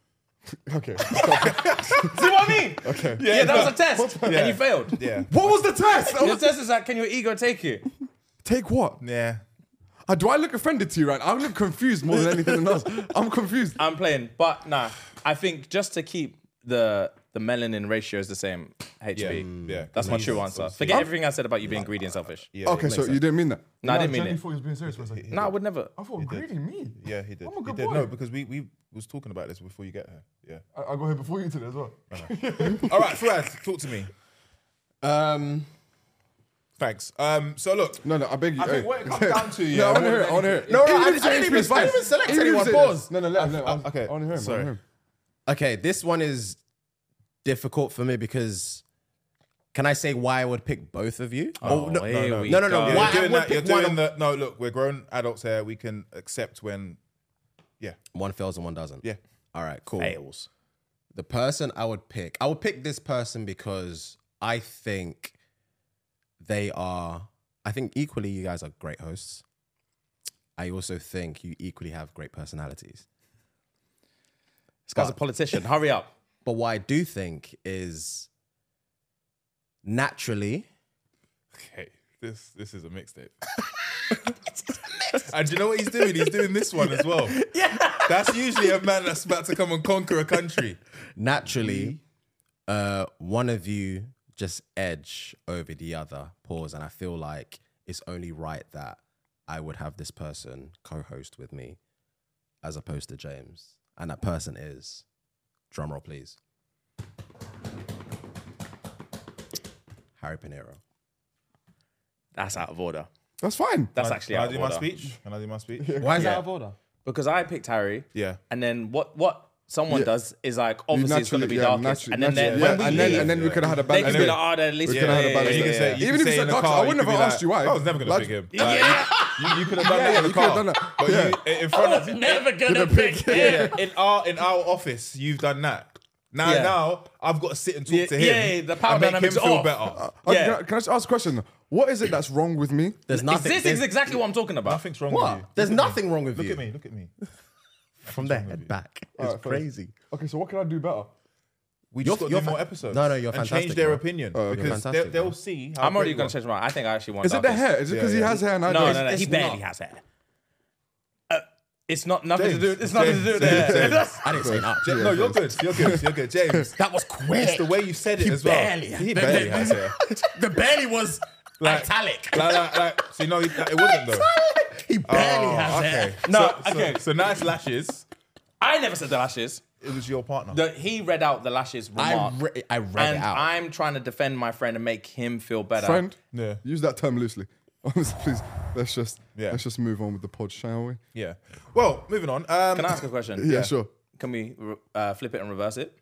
Okay. See what I mean? Okay. Yeah, that was a test, and you failed. Yeah. What was the test? The test is like, can your ego take it? Take what? Yeah. Uh, do I look offended to you, right? I look confused more than anything else. I'm confused. I'm playing, but nah. I think just to keep the the melanin ratios the same, H B. Yeah. yeah. That's my true answer. Forget everything I said about you being greedy and selfish. Yeah, Okay, it so makes you sense. didn't mean that. No, I didn't mean Jenny it. thought he was being serious for a second. No, I would never. I thought, He did. greedy me. Yeah, he did. I'm a He good did. boy. No, because we we was talking about this before you get here. Yeah. I, I got here before you today as well. All right, Fuad, talk to me. Um, Thanks. Um, so look, No, no, I beg you. I think hey. what it comes down to, yeah, No, I want to more hear it. than I want to hear it. No, no, Even I if didn't- I it's didn't even- H P, I didn't it's even select fine. Even anyone. if it's- Pause. No, no, let him. let him. Uh, okay, I want to hear him. sorry. I want to hear him. okay, this one is difficult for me because can I say why I would pick both of you? Oh, no, here no, we no, no, no. go. Yeah, Why you're I doing would that. You're pick one doing of- the. No, look, we're grown adults here. We can accept when. Yeah. One fails and one doesn't. Yeah. All right, cool. Fails. The person I would pick, I would pick this person because I think they are, I think equally you guys are great hosts. I also think you equally have great personalities. This guy's a politician. Hurry up. But what I do think is naturally, Okay. This this is a mixtape. And do you know what he's doing? He's doing this one as well. Yeah. That's usually a man that's about to come and conquer a country. naturally, uh, one of you just edge over the other. Pause. And I feel like it's only right that I would have this person co-host with me as opposed to James. And that person is, drumroll please, Harry Pinero. That's out of order. That's fine. That's Can I- actually Can I out do of my order. speech? Can I do my speech? Why is Yeah. that out of order? Because I picked Harry. Yeah. And then what what someone Yeah. does is like, You obviously it's going to be yeah, darkest. naturally- and then, naturally, then yeah, when we and leave, then and then we could have had a they bad can be like, oh, they're at least We could have had a yeah, bad And you can yeah, say, yeah. you Even can if say it's in a the doctor, car, I wouldn't you could have be asked you why. I was never going to Like- pick him. Yeah. Like, you, you could have done Yeah, that in the you could have car. done that. But Yeah. you, in front of Never gonna pick him. yeah, in our in our office, you've done that. Now, Yeah. now I've got to sit and talk Yeah, to him. yeah, the power and make him dynamics feel off. better. Uh, Yeah. can, I, can I just ask a question? What is it that's wrong with me? There's nothing. This there's, is exactly what I'm talking about. Nothing's wrong what? with you. There's nothing wrong with Look you. at me. Look at me. From the head back. It's Alright, fine. crazy. Okay, so what can I do better? We You're- just got to you're do fa- more episodes. No, no, you're and fantastic, change their bro. opinion Oh, okay. because You're they'll, fantastic, they'll bro. see. How I'm already great going you to change my mind. I think I actually want Is it the darkest. hair? Is it because Yeah, he yeah. has hair and I No, don't? no, no. It's He barely not. has hair. Uh, it's not nothing James, to do. It's nothing James, to do with James, the hair. James. I didn't say that. are. No, you're good. You're good. You're good, James. That was quick. It's the way you said it He as well. barely- He the- barely the- has hair. The barely was Like- italic. Like, like, like, so you know, it it wasn't though. He barely Oh, has okay. hair. No, So- so- okay. So nice lashes. I never said the lashes. It was your partner. The, he read out the lashes remark. I, re- I read and it out. I'm trying to defend my friend and make him feel better. Friend, Yeah. use that term loosely. Honestly, please, let's just Yeah. let's just move on with the pod, shall we? Yeah. Well, moving on. Um, Can I ask a question? Yeah, sure. Can we uh, flip it and reverse it?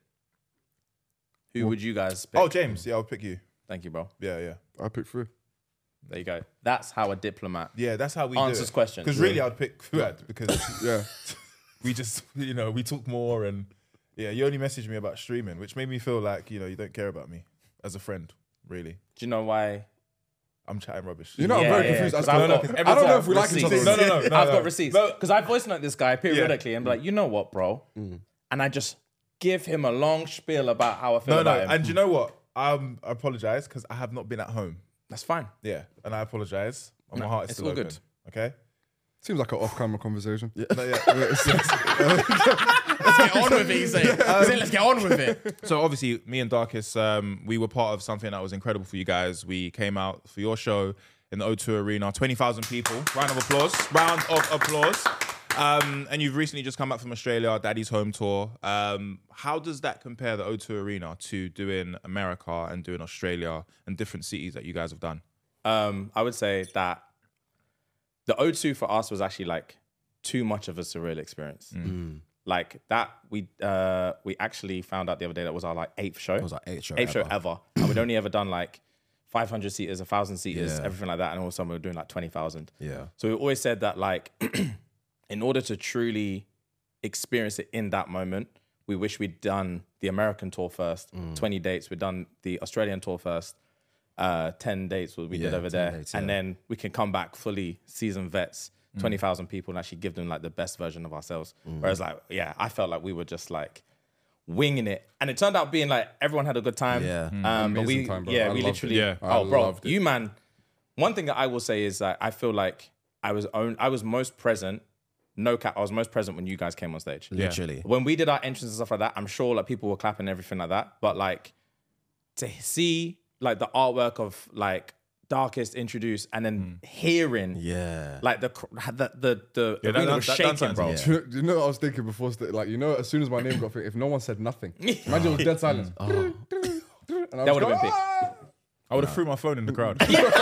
Who would you guys pick? Oh, James. Yeah, I'll pick you. Thank you, bro. Yeah, yeah. I pick three. There you go. That's how a diplomat. Yeah, that's how we Answers do it. questions. Because really, I'd pick Fuad because Yeah. we just, you know, we talk more and yeah, you only messaged me about streaming, which made me feel like, you know, you don't care about me as a friend, really. Do you know why? I'm chatting rubbish. You know, I'm Yeah, very yeah, confused. 'cause as I've to- got- I every don't know time if we like each other. receipts. No, no, no, no. I've no. got receipts. No. Because I voice note this guy periodically and be like, you know what, bro? And I just give him a long spiel about how I feel No, about no. him. And you know what? Um, I apologize because I have not been at home. That's fine. Yeah, and I apologize. And my No, heart is it's still all open. good. Okay. Seems like an off-camera conversation. No, yeah. Let's get on with it, you say. You say, let's get on with it. So obviously, me and Darkest, um, we were part of something that was incredible for you guys. We came out for your show in the O two Arena, twenty thousand people. Round of applause. Round of applause. Um, and you've recently just come back from Australia, Daddy's home tour. Um, how does that compare, the O two Arena, to doing America and doing Australia and different cities that you guys have done? Um, I would say that the O two for us was actually like too much of a surreal experience. Like that, we uh, we actually found out the other day that was our like eighth show. It was our eighth show eighth show ever. ever, and we'd only ever done like five hundred seaters, a thousand seaters, Yeah. everything like that, and all of a sudden we were doing like twenty thousand. Yeah. So we always said that like, in order to truly experience it in that moment, we wish we'd done the American tour first, twenty dates. We'd done the Australian tour first, uh, ten dates what we did Yeah, over ten there, dates, and yeah. then we can come back fully seasoned vets, twenty thousand people, and actually give them like the best version of ourselves. Whereas like, yeah, I felt like we were just like winging it, and it turned out being like everyone had a good time. Yeah. um, but we, Amazing time, bro. yeah, I we loved it. literally, Yeah, oh, I bro, loved it. you man. One thing that I will say is that I feel like I was own, I was most present. No cap, I was most present when you guys came on stage. Literally. When we did our entrance and stuff like that, I'm sure like people were clapping and everything like that. But like to see like the artwork of like Darkest introduced and then hearing Yeah. like the cr- the the, the Yeah, that- arena that- was that shaking, sounds bro. Yeah. Do you, know, do you know what I was thinking before? st- Like, you know, as soon as my name got fit, if no one said nothing, imagine it was dead silence. And I That was would have going, been big. "Ah!" I would have threw my phone in the crowd.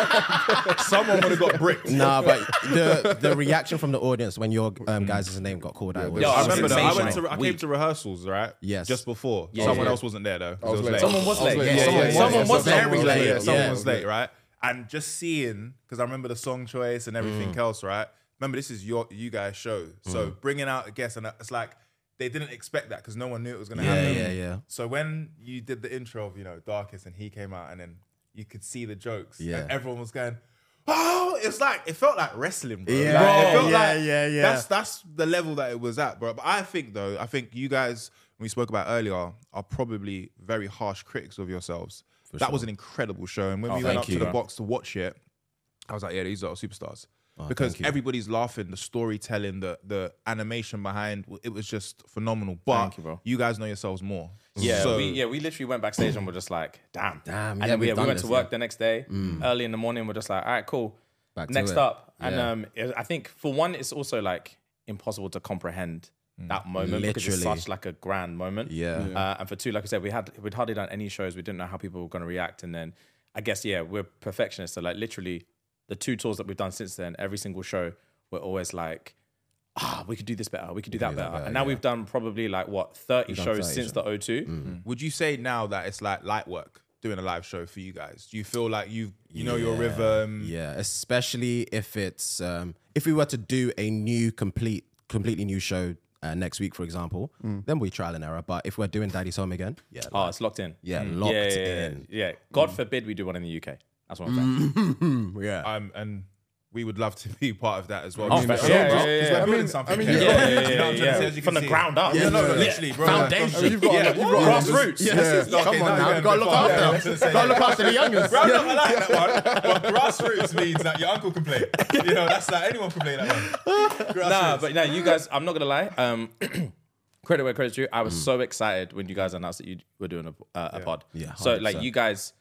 Someone would have got bricked. Nah, but the the reaction from the audience when your um, guys' name got called out was Yo, I was remember that. I went sensational. to I came Weak. to rehearsals, right? Yes. Just before. Yeah, Someone yeah. else wasn't there though. 'cause I was it late. late. Someone was I was late. late. Yeah, Yeah, someone, yeah, someone yeah, was yeah, late. Very was late. late. Yeah, someone Yeah. was late, right? And just seeing, because I remember the song choice and everything else, right? Remember, this is your you guys' show, so bringing out a guest, and it's like they didn't expect that because no one knew it was gonna Yeah, happen. yeah, yeah. So when you did the intro of you know Darkest and he came out, and then you could see the jokes, Yeah. and everyone was going, "Oh!" It's like it felt like wrestling, bro. Yeah. Like, it felt Yeah, like yeah, yeah. That's that's the level that it was at, bro. But I think though, I think you guys, when we spoke about earlier, are probably very harsh critics of yourselves. that was an incredible show, and when Oh, we went thank up you. to the box to watch it, I was like, yeah, these are superstars. because thank you. everybody's laughing, the storytelling, the the animation behind, it was just phenomenal. But Thank you, bro. you guys know yourselves more. Yeah, So- we, yeah, we literally went backstage and we're just like, damn. Damn, And yeah, then we, we've we done went to this, work yeah. the next day, early in the morning, we're just like, all right, cool. Back to Next it. up. And Yeah. um, it- I think for one, it's also like impossible to comprehend that moment because it's Literally. such like a grand moment. Yeah. Uh, and for two, like I said, we had we'd hardly done any shows. We didn't know how people were going to react. And then I guess, yeah, we're perfectionists. So like literally the two tours that we've done since then, every single show, we're always like, ah, we could do this better. We could do that do better. that better, and now yeah. we've done probably like what, thirty done shows thirty since shows. the O two. Would you say now that it's like light work doing a live show for you guys? Do you feel like you you know your Yeah. rhythm? Yeah, especially if it's um, if we were to do a new complete, completely new show uh, next week, for example, then we trial and error. But if we're doing Daddy's Home again, yeah, Oh, it's locked in. yeah, locked yeah, yeah, yeah, in. yeah. God forbid we do one in the U K. That's what I'm saying. Yeah, Um, and we would love to be part of that as well. Oh, Because for we're sure. building- Yeah, yeah, because yeah. we're I building mean- something. I mean, here. you Yeah, got- yeah, You know yeah, what I'm trying to yeah. say? As you From can the see. ground up. Yeah, no, no, Yeah. literally, bro. Foundation. I mean, you've got, Yeah. you've got Grassroots. Yeah. This is- Come okay, on now now, you're we gotta going look far. after Yeah, I them. was gonna say, Gotta yeah. look after the youngers. Bro, no, I like that one. But grassroots means that your uncle can play. You know, that's like anyone can play that one. Grassroots. Nah, but no, you guys, I'm not gonna lie. Um, credit where credit's due. I was so excited when you guys announced that you were doing a, uh, a pod. Yeah, So one hundred like percent. you guys,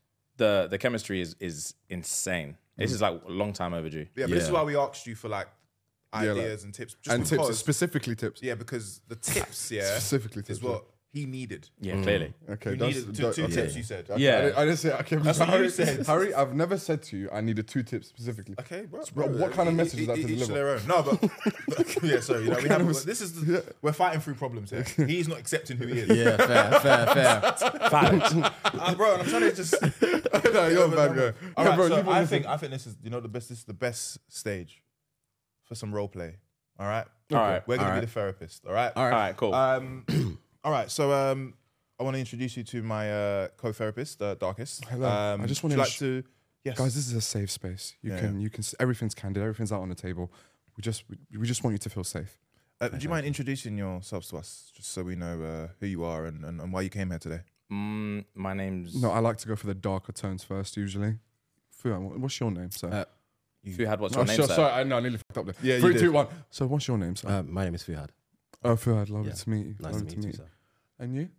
the the chemistry is is insane. This is like a long time overdue. yeah, but this is Yeah. why we asked you for like Yeah, like- ideas and tips. Just and because, tips, specifically tips. yeah, because the tips, yeah, Specifically is tips, what he needed. Yeah, clearly. Okay, You that's, needed two, that- two okay. tips. You said. Okay, Yeah. I didn't, I didn't say. Okay, That's what you Harry, said. Harry, I've never said to you I needed two tips specifically. Okay, bro. Bro, what kind of e- message e- is that to e- each deliver? their own. No, but, but yeah, sorry. You know, we kind have of- this is the, we're fighting through problems here. He's not accepting who he is. yeah, fair, fair, fair. Facts. Uh, bro, and I'm trying to just. No, you're a bad guy. All No, right, bro, so leave all I this think in. I think this is you know the best. This is the best stage for some role play. All right. All right. We're gonna All be right. the therapist. All right. All right, cool. Um. all right. So um, I want to introduce you to my uh, co-therapist, uh, Darkest. Hello. Um, I just would wanna you like ins- to. Yes. Guys, this is a safe space. You Yeah, can, you can. Everything's candid. Everything's out on the table. We just, we, we just want you to feel safe. Uh, do you mind introducing yourselves to us, just so we know uh, who you are and, and, and why you came here today? Mm, my name's No, I like to go for the darker tones first. Usually. Fuad, what- what's your name, sir? Uh, Fuhad. What's oh, your name, sure, sir? sorry, I know. I nearly fucked up there. Yeah, you Three, did. two, one. So, what's your name, sir? Uh, my name is Fuhad. oh, Fuad, lovely yeah. to meet you. Nice lovely to meet you, sir. And you?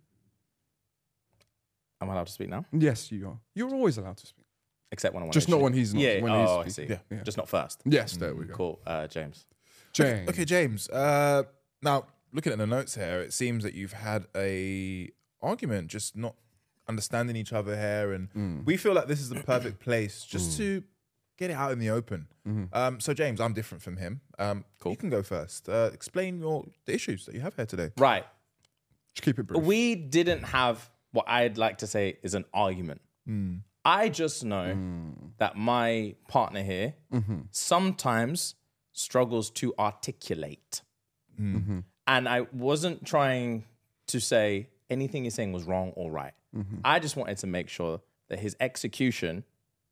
Am I allowed to speak now? Yes, you are. You're always allowed to speak. Except when I want Just to. not when he's not. Yeah. when oh, I he's see. speaking. Yeah. Just not first. Yes, there we go. Cool. Uh, James. James. Okay, James. Uh, now, looking at the notes here, it seems that you've had a argument, just not understanding each other here, and we feel like this is the perfect place just to get it out in the open. Um, so, James, I'm different from him. Um, cool. You can go first. Uh, explain your the issues that you have here today. Right. Just keep it brief. We didn't have what I'd like to say is an argument. I just know that my partner here sometimes struggles to articulate. And I wasn't trying to say anything he's saying was wrong or right. I just wanted to make sure that his execution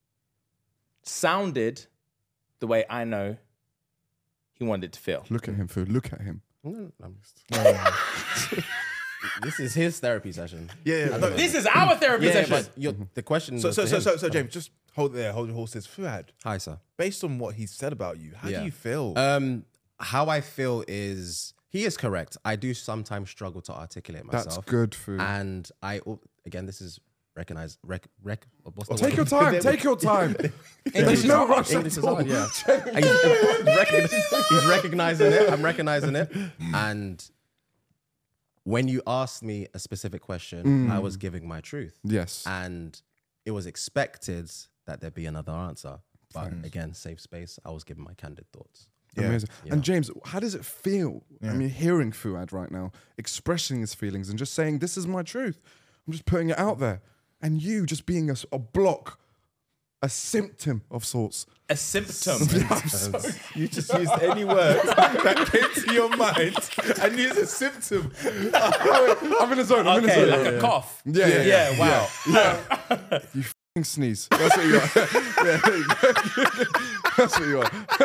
sounded the way I know he wanted it to feel. Look at him, Fuad. Look at him. I'm just- Yeah, This is his therapy session. Yeah, yeah. No, This is our therapy Yeah, session. but you're, the question. so, was so, to so, him. so, so, James, just hold there, hold your horses. Fuad, Hi, sir. based on what he said about you, how Yeah. do you feel? Um, how I feel is he is correct. I do sometimes struggle to articulate myself. That's good, Fu. And I al- again, this is recognized. Rec, rec, what's the Take word? your time. Take your time. English There's is no hard. rush English at is hard, all. yeah. And he's, he's recogni- he's recognizing it. I'm recognizing it. And when you asked me a specific question, I was giving my truth. Yes. And it was expected that there'd be another answer. But again, safe space, I was giving my candid thoughts. Amazing. And James, how does it feel? I mean, hearing Fuad right now, expressing his feelings and just saying, this is my truth. I'm just putting it out there. And you just being a, s- a block, a symptom of sorts. A symptom. You just used any word that came to your mind and use a symptom. I'm in the zone. I'm in the Okay, zone. like a cough. Yeah, yeah, yeah. Yeah, wow. You f***ing sneeze. That's what you are. Yeah, there you go. That's what you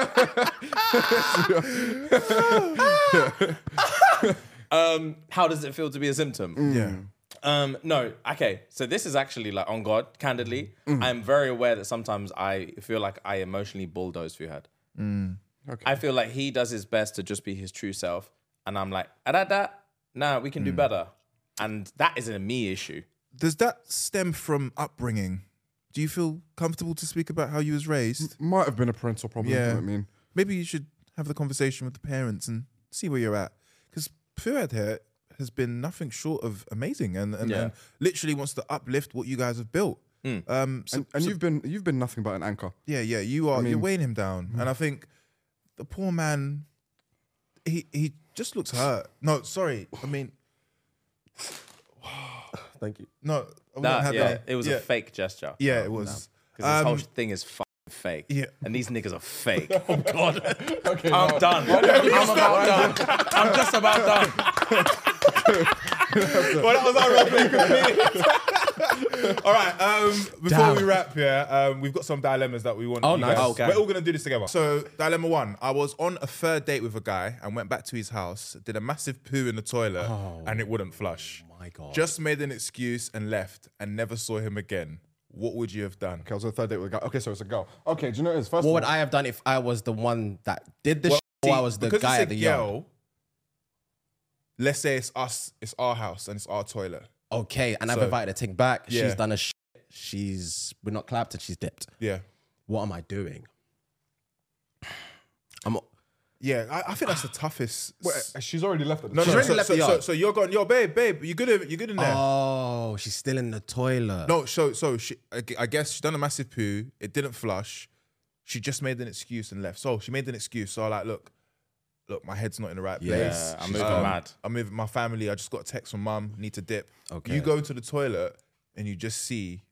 are. Um, how does it feel to be a symptom? Yeah. Um, no, okay. So this is actually like on God, candidly. I'm very aware that sometimes I feel like I emotionally bulldoze Fuhad. Okay. I feel like he does his best to just be his true self. And I'm like, ah, that, that, nah, we can do better. And that isn't a me issue. Does that stem from upbringing? Do you feel comfortable to speak about how you was raised? Might have been a parental problem. Yeah. I mean, Maybe you should have the conversation with the parents and see where you're at. Because Fuad here has been nothing short of amazing and, and, Yeah. and literally wants to uplift what you guys have built. Um, so, and, and so- you've been you've been nothing but an anchor. yeah, yeah, you are. you're mean- weighing him down, and I think the poor man, he he just looks hurt. No, sorry, I mean, Thank you. no, I won't Nah, have yeah, that. it was yeah. a fake gesture. Yeah, it was. Because this whole Um, thing is fucking fake. Yeah. And these niggas are fake. Oh, God. Okay, I'm no. done. I'm about done. I'm just about done. Well, that was our role. All right. Um, before Damn. we wrap here, um, we've got some dilemmas that we want. Oh, you nice. guys- Okay. We're all gonna do this together. So, dilemma one: I was on a third date with a guy and went back to his house, did a massive poo in the toilet, and it wouldn't flush. My God. Just made an excuse and left, and never saw him again. What would you have done? Okay, I was on a third date with a guy. Okay, so it's a girl. Okay, do you know what it is? First What of would all, I have done if I was the one that did the Well, shit or I see, was the because guy it's at a the yard? girl, let's say it's us, it's our house, and it's our toilet. Okay, and I've So- invited a tick back. Yeah. She's done a shit. She's we're not clapped and she's dipped. Yeah. What am I doing? I'm Yeah, I, I think that's the toughest. Wait, she's already left. At the no, she's no, already so, left so, the so, yard. so you're going, yo, babe, babe, you good? in- You good in there? Oh, she's still in the toilet. No, so so she, I gu- I guess she done a massive poo. It didn't flush. She just made an excuse and left. So she made an excuse. So I like, look, look, my head's not in the right Yeah, place. I'm moving mad. I'm moving my family. I just got a text from mum. Need to dip. Okay. You go to the toilet and you just see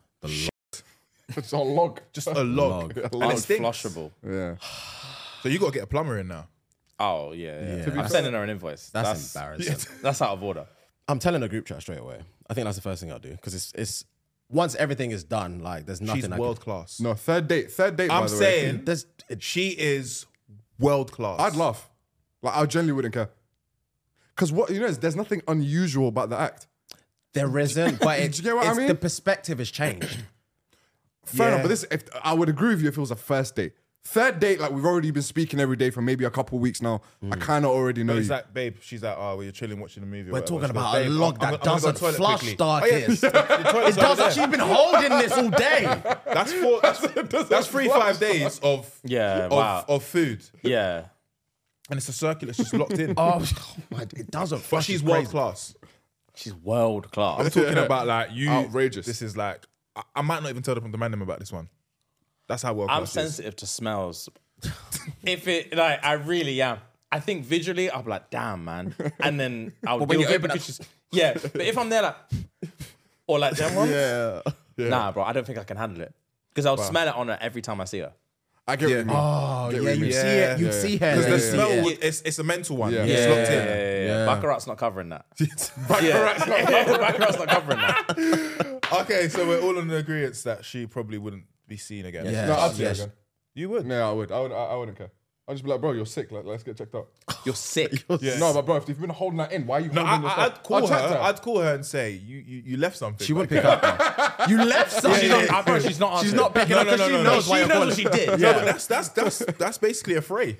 It's a log. just a log, Log. and it stinks. Unflushable. Yeah. So you got to get a plumber in now. Oh, yeah, yeah. Yeah. I'm sending her an invoice. That's, embarrassing. That's out of order. I'm telling a group chat straight away. I think that's the first thing I'll do because it's it's once everything is done, like there's nothing. She's I world can, class. No, third date. Third date. I'm by the saying way. There's she is world class. I'd laugh. Like I genuinely wouldn't care. Because what you know is there's nothing unusual about the act. there isn't, but Do it's, you get what I it's mean? the perspective has changed. Fair Yeah. enough, but this if I would agree with you if it was a first date. Third date, like we've already been speaking every day for maybe a couple of weeks now. I kind of already know But you. it's like, babe, she's like, oh, we're chilling watching a movie. or We're whatever. talking She goes, about a "Babe, log I'm- that I'm gonna go doesn't toilet flush, quickly." Darkest. Oh, yeah. The toilet's It does. over She's been holding this all day. there. That's four. That's, that's three, five days of Yeah, of, wow. of food, Yeah. and it's a circle. It's just locked in. Oh, my, it doesn't But flush. she's It's world crazy. class. She's world I'm class. talking about like you. Outrageous. This is like I, I might not even tell the the man them about this one. That's how world I'm class is. sensitive to smells. If it, like, I really am. I think visually, I'll be like, damn, man. And then I'll But when deal you with it open because she's, yeah. But if I'm there, like, or like, them ones, yeah. nah, bro, I don't think I can handle it. Because I'll smell it on her every time I see her. I get Yeah. what you mean. Oh, Get yeah, what you you mean. see Yeah. it. You Yeah. see her. Because and the then you smell, see it. would, it's it's a mental one. Yeah. It's Yeah, locked yeah, in. yeah, yeah. Yeah. Baccarat's not covering that. Baccarat's not, Baccarat's not covering that. Okay, so we're all in agreement that she probably wouldn't be seen again. Yeah. No, I'd say Yes. again. You would. No, I would. I would. I, I wouldn't care. I'll just be like, bro, you're sick. Like, let's get checked out. You're sick. Yeah. No, but bro, if you've been holding that in, why are you No, holding I, this I, up? I'd call I'll chat to her. I'd call her and say, you you, you left something. She wouldn't Like- pick up. You left something. She's not, I promise she's not She's answering. not picking No, up no, because no, she no, no. knows why She you're knows calling. what she did. No, but that's that's that's that's basically a fray.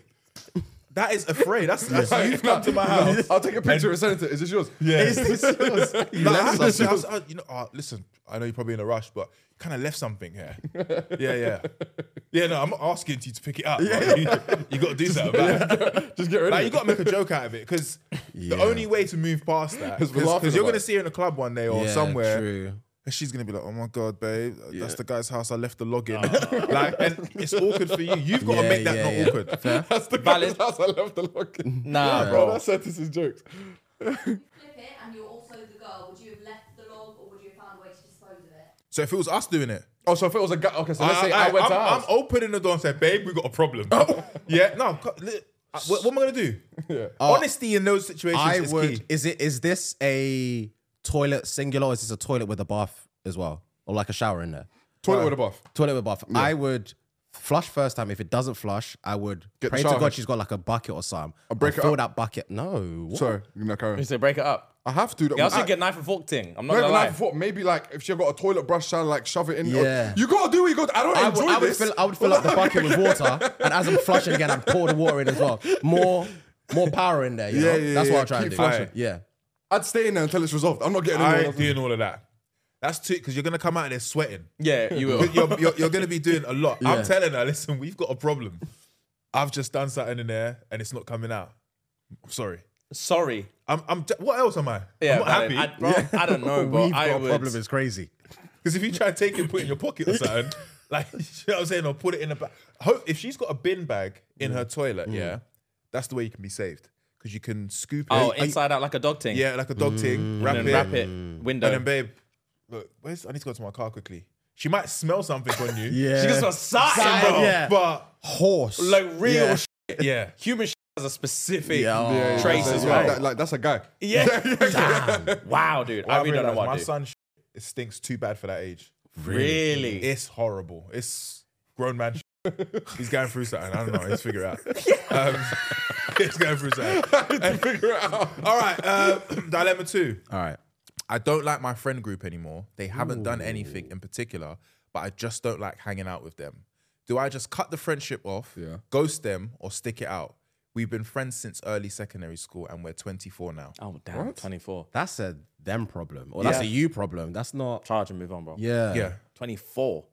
That is a fray. That's, that's you've come to my house. I'll take a picture and send it to Is this yours? Yeah. Is this yours? You No, I left have to say, something. I was- I- you know, uh, listen, I know you're probably in a rush, but you kind of left something here. Yeah, yeah. Yeah, no, I'm not asking you to pick it up. Yeah. You, you got to do something about it. Just get rid Like, of you it. got to make a joke out of it because the only way to move past that, Because we're laughing because you're about going to it. see her in a club one day or Yeah, somewhere, true. and she's going to be like, oh my God, babe, that's the guy's house. I left the login. Like, and it's awkward for you. You've got to Yeah, make that yeah, not yeah. awkward. That's the Valid. guy's house I left the lock in. Nah, Bro, bro. that sentence is jokes. Flip it and you're also the girl, would you have left the log or would you have found a way to dispose of it? So if it was us doing it, Oh, so if it was a guy, okay, so let's say I, I, went I'm, to her I'm house. opening the door and say, babe, we got a problem. Yeah, no, co- li- uh, what, what am I going to do? Yeah. Honesty in those situations I is would. key. Is it? Is this a toilet singular? Or is this a toilet with a bath as well, or like a shower in there? Toilet with a bath. Toilet with bath. I would flush first time. If it doesn't flush, I would Get the pray to shower God head. she's got like a bucket or something. I'll break it fill up. that bucket. No. What? Sorry, you know, carry on. You say break it up. I have to. Yeah, I was I- thinking knife and fork thing. I'm not Not gonna even lie. that before. Maybe like if she got a toilet brush, trying to like shove it in. Yeah. You gotta do what you got. I don't I enjoy would, I would this. fill. I would fill up the bucket with water, and as I'm flushing again, I'd pour the water in as well. More, more power in there. You Yeah, know? yeah, That's yeah, what I'm trying keep to do. flushing. Yeah. I'd stay in there until it's resolved. I'm not getting I anyone ain't else. doing all of that. That's too, because you're going to come out of there sweating. Yeah, you will. You're, you're, you're going to be doing a lot. Yeah. I'm telling her, listen, we've got a problem. I've just done something in there and it's not coming out. I'm sorry. Sorry. I'm, I'm, what else am I? Yeah, I'm not but happy. I, bro, I don't know, but We've I got a would. problem. It's crazy. Because if you try to take it and put it in your pocket or something, like, you know what I'm saying, or put it in a bag. Hope if she's got a bin bag in her toilet, yeah, that's the way you can be saved. Because you can scoop it. Oh, Are you- inside out like a dog thing. Yeah, like a dog thing. Wrap And it. then wrap it. Window. And then, babe, look, where's, I need to go to my car quickly. She might smell something on you. Yeah. She gets a sign, Sign, bro. yeah. But, Horse. Like real Yeah. shit. yeah. Human shit has a specific Yeah, oh. Yeah, yeah, trace yeah, as yeah, well. that- like that's a guy. Yeah. Damn. Wow, dude. Well, I really don't know realised what my to do. son, sh- it stinks too bad for that age. Really? It's horrible. It's grown man. sh- He's going through something. I don't know. Let's figure it out. Um, he's going through something. Figure it out. All right. Um, dilemma two. All right. I don't like my friend group anymore. They haven't done anything in particular, but I just don't like hanging out with them. Do I just cut the friendship off, Yeah. ghost them, or stick it out? We've been friends since early secondary school and we're twenty-four now. Oh, damn. twenty-four. That's a them problem, or that's Yeah. a you problem. That's not. Charge and move on, bro. Yeah. Yeah. twenty-four.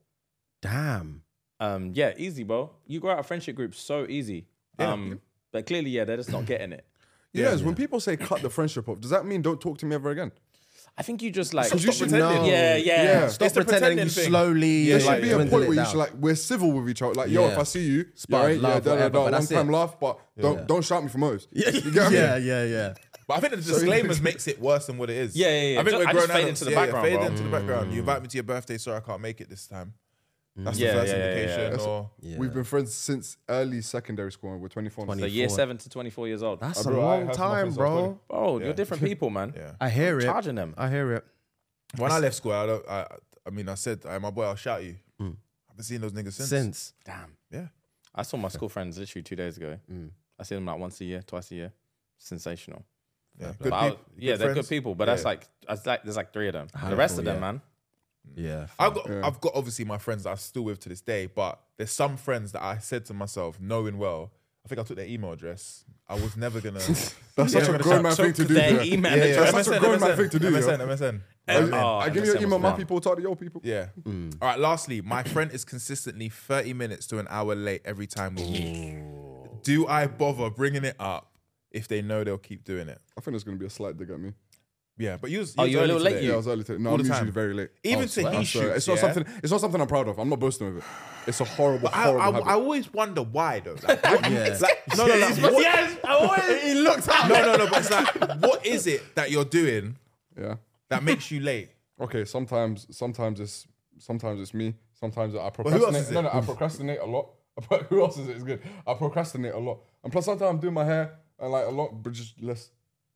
Damn. Um, yeah, easy, bro. You grow out of friendship groups so easy. Um, but clearly, yeah, they're just not getting it. You know, when people say cut the friendship off, does that mean don't talk to me ever again? I think you just like Stop you should pretending. know. Yeah, yeah. Yeah. Stop It's the pretending. You pretending thing. slowly. There like, should be a dwindle point it where you down. should like we're civil with each other. Like, yo, Yeah. if I see you, Spark, yeah, right, yeah, laugh, da, da, whatever, da, but one that's time it. laugh, but don't Yeah. don't shout me for most. Yeah, You get what I mean? yeah, yeah, yeah. But I think the disclaimers makes it worse than what it is. Yeah, yeah, yeah. I think Just- we're I grown just fade adults. into the Yeah, yeah, background, fade bro. into the background. You invite me to your birthday, sorry, I can't make it this time. That's Yeah, the first yeah, yeah, indication. yeah. Or Yeah. We've been friends since early secondary school and we're twenty-four. now. so twenty. year twenty-four. seven to twenty-four years old. That's Uh, a bro, I long have my time, friends bro. outside. Bro, Yeah. you're different people, man. yeah. I hear it. Charging them. I hear it. When I left school, I don't. I, I mean, I said, "Hey, my boy, I'll shout you." I haven't seen those niggas since. Since. Damn. Yeah. I saw my school friends literally two days ago. I see them like once a year, twice a year. Sensational. Yeah. But Good I- peop- yeah, they're good friends. people, but Yeah. that's like, that's like there's like three of them. The rest of them, yeah. man. Yeah. I've got, I've got obviously my friends that I'm still with to this day, but there's some friends that I said to myself, knowing well, I think I took their email address. I was never gonna. That's Yeah, such I'm a gonna grown shout- man thing to do. Their yeah. email Yeah, yeah, address. That's such a grown man thing to do, M S N, yo. M S N. Oh, I give you M S N your email, was my fun. people, talk to your people. Yeah. All right. Lastly, my friend is consistently thirty minutes to an hour late every time we meet. Do I bother bringing it up if they know they'll keep doing it? I think there's gonna be a slight dig at me. Yeah, but you was, Oh, was you're a early little late, today. Yeah, I was early today. No, All I'm the usually time. very late. Even Oh, to swear. he I'm sorry. shoots, It's not yeah? something. It's not something I'm proud of. I'm not boasting of it. It's a horrible, But I, horrible I, habit. I always wonder why though. Like, what- Yeah. like, no, no, no. What, Yes, I always. He looked up. no, no, no. But it's like, what is it that you're doing yeah. that makes you late? Okay. Sometimes, sometimes it's, sometimes it's me. Sometimes I who else procrastinate. is it? No, no, I procrastinate a lot. But who else is it? It's good. I procrastinate a lot, and plus sometimes I'm doing my hair and like a lot, but just less.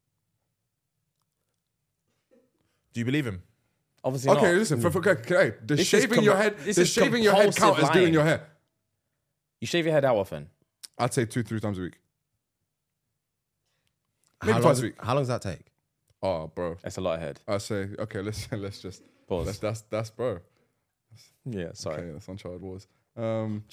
Do you believe him? Obviously Okay, not. listen. For, for, okay, okay, does This is shaving com- your head, this does is shaving your head count compulsive as doing lying. your hair? You shave your head how often? I'd say two, three times a week. How Maybe long, twice a week. how long does that take? Oh, bro. That's a lot ahead. I say, okay, let's let's just Pause. That's that's that's bro. Yeah, sorry. Okay, that's Uncharted Wars. Um,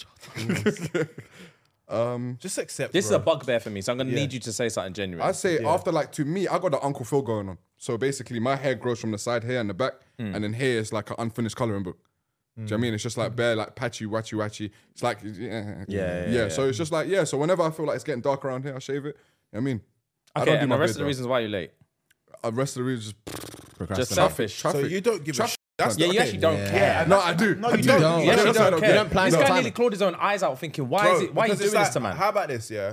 um, Just accept. This bro. is a bugbear for me, so I'm gonna Yeah. need you to say something genuine. I say after like to me, I got the Uncle Phil going on. So basically, my hair grows from the side here and the back, Hmm. and then here is like an unfinished coloring book. Do you know what I mean? It's just like bare, like patchy, watchy, watchy. It's like yeah, yeah, yeah. yeah, So it's just like yeah. So whenever I feel like it's getting dark around here, I shave it. You know what I mean, I okay, don't do and my the rest beard, of the though. reasons why you're late. The rest of the reasons just Just Procrastinate. selfish. traffic. So you don't give a shit. That's Yeah, you okay. actually don't Yeah. care. no, I do. No, I you do. don't. don't. You Yeah, actually that's why I don't don't- care. you don't plan This your guy time. nearly clawed his own eyes out, thinking, "Why Bro, is it? Why are you because doing it's like, this to man?" How about this? Yeah,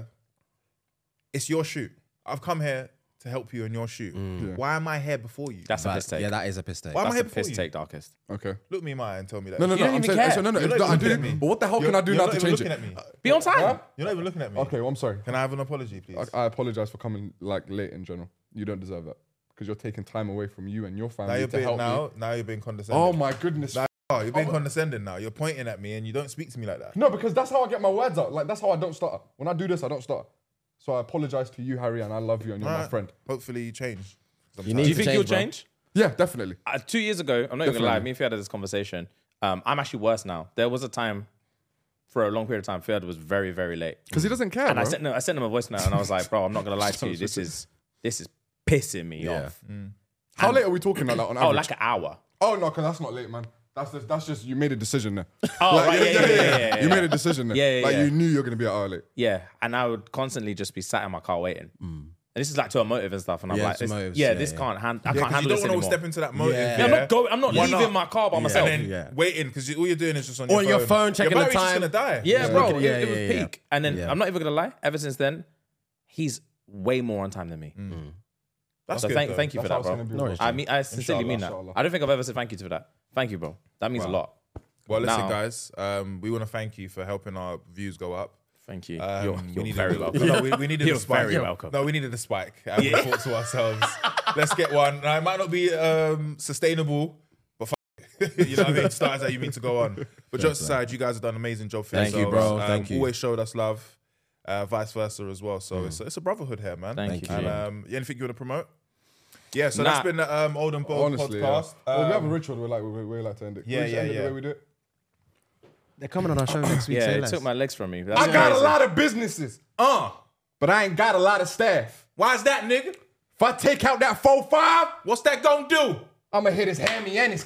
it's your shoot. I've come here to help you in your shoot. Why am I here before you? That's a But, piss take. yeah, that is a piss take. Why am I That's here a before piss you? take, darkest. Okay. Look me in my eye and tell me that. No, no, You no. don't I'm even saying, care. so no, no. You're no, not I even do. looking at me. But what the hell can You're- I do you're now not to even change looking it? at me. Be on time. You're not even looking at me. Okay, well, I'm sorry. Can I have an apology, please? I, I apologize for coming like late in general. You don't deserve that because you're taking time away from you and your now family you're to being help now. me. Now you're being condescending. Oh my goodness. Now, oh, you're being condescending now. You're pointing at me and you don't speak to me like that. No, because that's how I get my words out. Like that's how I don't stutter. When I do this, I don't stutter. So I apologize to you, Harry, and I love you, and you're my Alright. friend. Hopefully you change. You need Do you to think you'll change, bro. change? Yeah, definitely. Uh, two years ago, I'm not even gonna lie. Definitely. Me and Fiad had this conversation. Um, I'm actually worse now. There was a time, for a long period of time, Fiad was very, very late. Because he doesn't care, And I bro. sent no, I sent him a voice note, and I was like, "Bro, I'm not gonna lie to you. This is this is pissing me Yeah. off." How late are we talking like that on Oh, average? like an hour. Oh no, because that's not late, man. That's just, that's just you made a decision there. Oh, Like, right, yeah, yeah, yeah, yeah, yeah, You yeah. made a decision there. Yeah, yeah, Like yeah. you knew you were gonna be an hour late. Yeah, and I would constantly just be sat in my car waiting. And this is like to a motive and stuff, and I'm Yeah, like, it's this, motives, yeah, yeah, this yeah. can't hand, I Yeah, can't 'cause handle you this don't want to anymore. step into that motive. Yeah. Yeah, I'm not going. I'm not Why leaving not? my car by myself. And then Yeah. waiting because all you're doing is just on your On phone. your phone, checking your the battery's time. just gonna die. Yeah, Yeah. bro, Yeah, it, yeah, it was yeah, peak. And then yeah. I'm not even gonna lie. Ever since then, he's way more on time than me. That's So good, thank, though. thank you for That's that, how bro. it's gonna be, bro. I mean, I sincerely mean that. Inshallah, inshallah. I don't think I've ever said thank you for that. Thank you, bro. That means a lot. Well, listen, Now- guys. Um, we want to thank you for helping our views go up. Thank you. Um, you're we you're needed very a- welcome. No, we, we needed You're a spike. very welcome. No, we needed a spike. And we thought to ourselves, let's get one. Now, it might not be um, sustainable, but f- you know what I mean? Start as how you mean to go on. But jokes aside, you guys have done an amazing job for Thank you, yourselves. bro. Um, Thank you. Always showed us love, uh, vice versa as well. So it's, it's a brotherhood here, man. Thank you. And Yeah. um, anything you want to promote? Yeah, so Nah. that's been the um, Old and Bold Honestly, yeah. podcast. well, we have a Um, ritual. We like we, we like to end it. Can Yeah, we just yeah, end it yeah. The way we do it. They're coming on our show next week. Yeah, say it less. took my legs from me. That's I got a crazy. lot of businesses, uh, but I ain't got a lot of staff. why is that, nigga? If I take out that four five, What's that gonna do? I'ma hit his hammy and his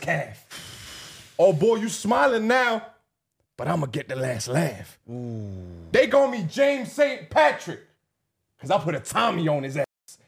calf. Oh boy, you smiling now, but I'ma get the last laugh. They call me James Saint Patrick, cause I put a Tommy on his ass.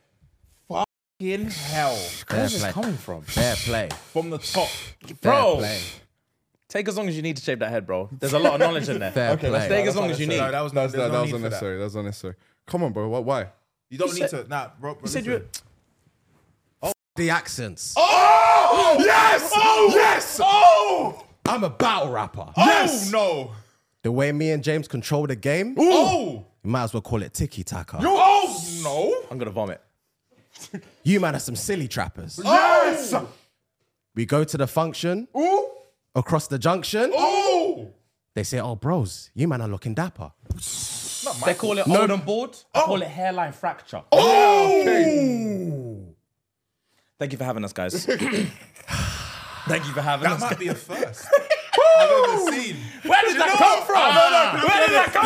In hell. Fair Where's this play. coming from? Fair play. From the top. Fair Bro, play. take as long as you need to shape that head, bro. There's a lot of knowledge in there. Fair Okay, let's play. Take as long as you need. No, that was, That's, there's that, no that was need for unnecessary. That was unnecessary. Come on, bro. What? Why? You don't You need said- to. Nah, bro. bro You said listen. you. The accents. Oh yes! Oh yes! Oh! I'm a battle rapper. Oh no! The way me and James control the game, Oh you might as well call it tiki taka. oh no! I'm gonna vomit. You man are some silly trappers. Yes! We go to the function, Ooh! across the junction. Oh! They say, oh, bros, you man are looking dapper. They call it old and bored. I call it hairline fracture. Oh! Thank you for having us, guys. Thank you for having That us. might be a first I've ever seen. Where did that come from? Where did that come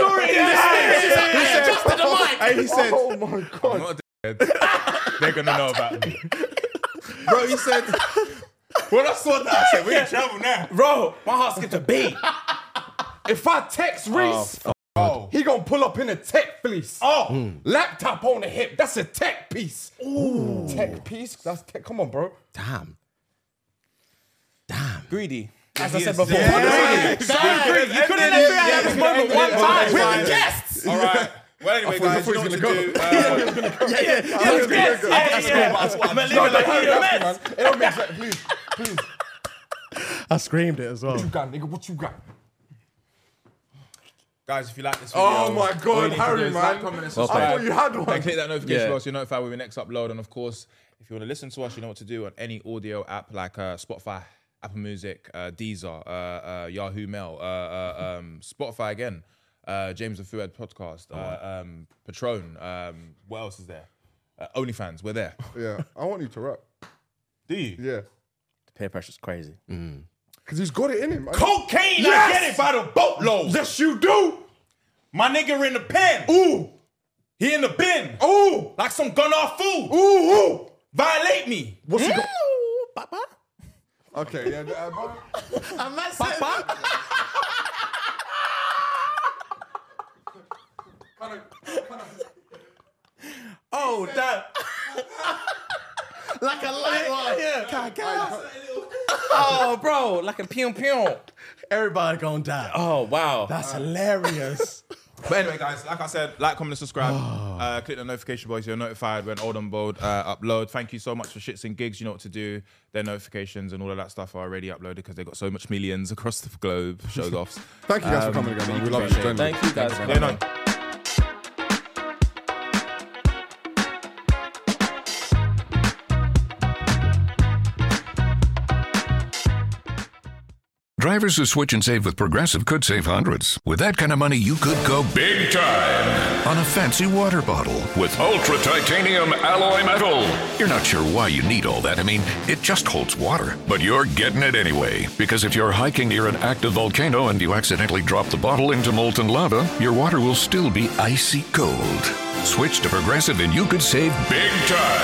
from? He said, hey, he said, Oh my god! I'm not dead. They're gonna know about me, bro. He said, when I saw that, I said, we in trouble now. Bro, my heart skipped a beat. If I text Reese, Oh, he gonna pull up in a tech fleece. oh, Laptop on the hip. That's a tech piece. Ooh, tech piece. That's tech. Come on, bro. Damn. Damn. Greedy. As I He said is. before. Yeah. Greedy. You couldn't let me have this moment one time. We're We're the guests. all right. Well, anyway, thought- I guys, thought you know he what was to gonna do. Uh, Yeah, yeah. Yeah, the guests. Yeah, yeah. I'm gonna leave it like Hurry you're a up, mess. man. It don't make sense. Please, please. I screamed it as well. What you got, nigga? What you got? guys, if you like this video, Oh my all you God, need to Harry, do is man. like, comment, and I subscribe. thought you had one. And click that notification Yeah. bell so you're notified when we next upload. And of course, if you want to listen to us, you know what to do on any audio app like uh, Spotify, Apple Music, uh, Deezer, uh, uh, Yahoo Mail, uh, uh, um, Spotify again. uh, James and Fuad podcast, uh, um, Patron. Um, what else is there? Uh, OnlyFans. We're there. Yeah, I want you to rap. Do you? Yeah. The peer pressure's crazy. Because he's got it in him. I- Cocaine, Yes! I get it by the boatload. Yes, you do. My nigga in the pen. Ooh. He in the bin. Ooh. Like some gun off food. Ooh. Ooh. Violate me. What's he got? Papa? Okay, yeah. Uh, I'm not saying Oh, that. Like a light one. Yeah. Oh, bro, like a pew pew. Everybody gonna die. Oh, wow. That's hilarious. But anyway, guys, like I said, like, comment, and subscribe. uh, click the notification bell so you're notified when Old and Bold uh, upload. Thank you so much for Shits and Gigs. You know what to do. Their notifications and all of that stuff are already uploaded because they got so much millions across the globe. Shows offs. Thank you guys Um, for coming again, man. We love you. appreciate it. Genuinely. Thank you guys for Yeah, coming. no. Drivers who switch and save with Progressive could save hundreds. With that kind of money, you could go big time on a fancy water bottle with ultra titanium alloy metal. You're not sure why you need all that. I mean, it just holds water. But you're getting it anyway. Because if you're hiking near an active volcano and you accidentally drop the bottle into molten lava, your water will still be icy cold. Switch to Progressive and you could save big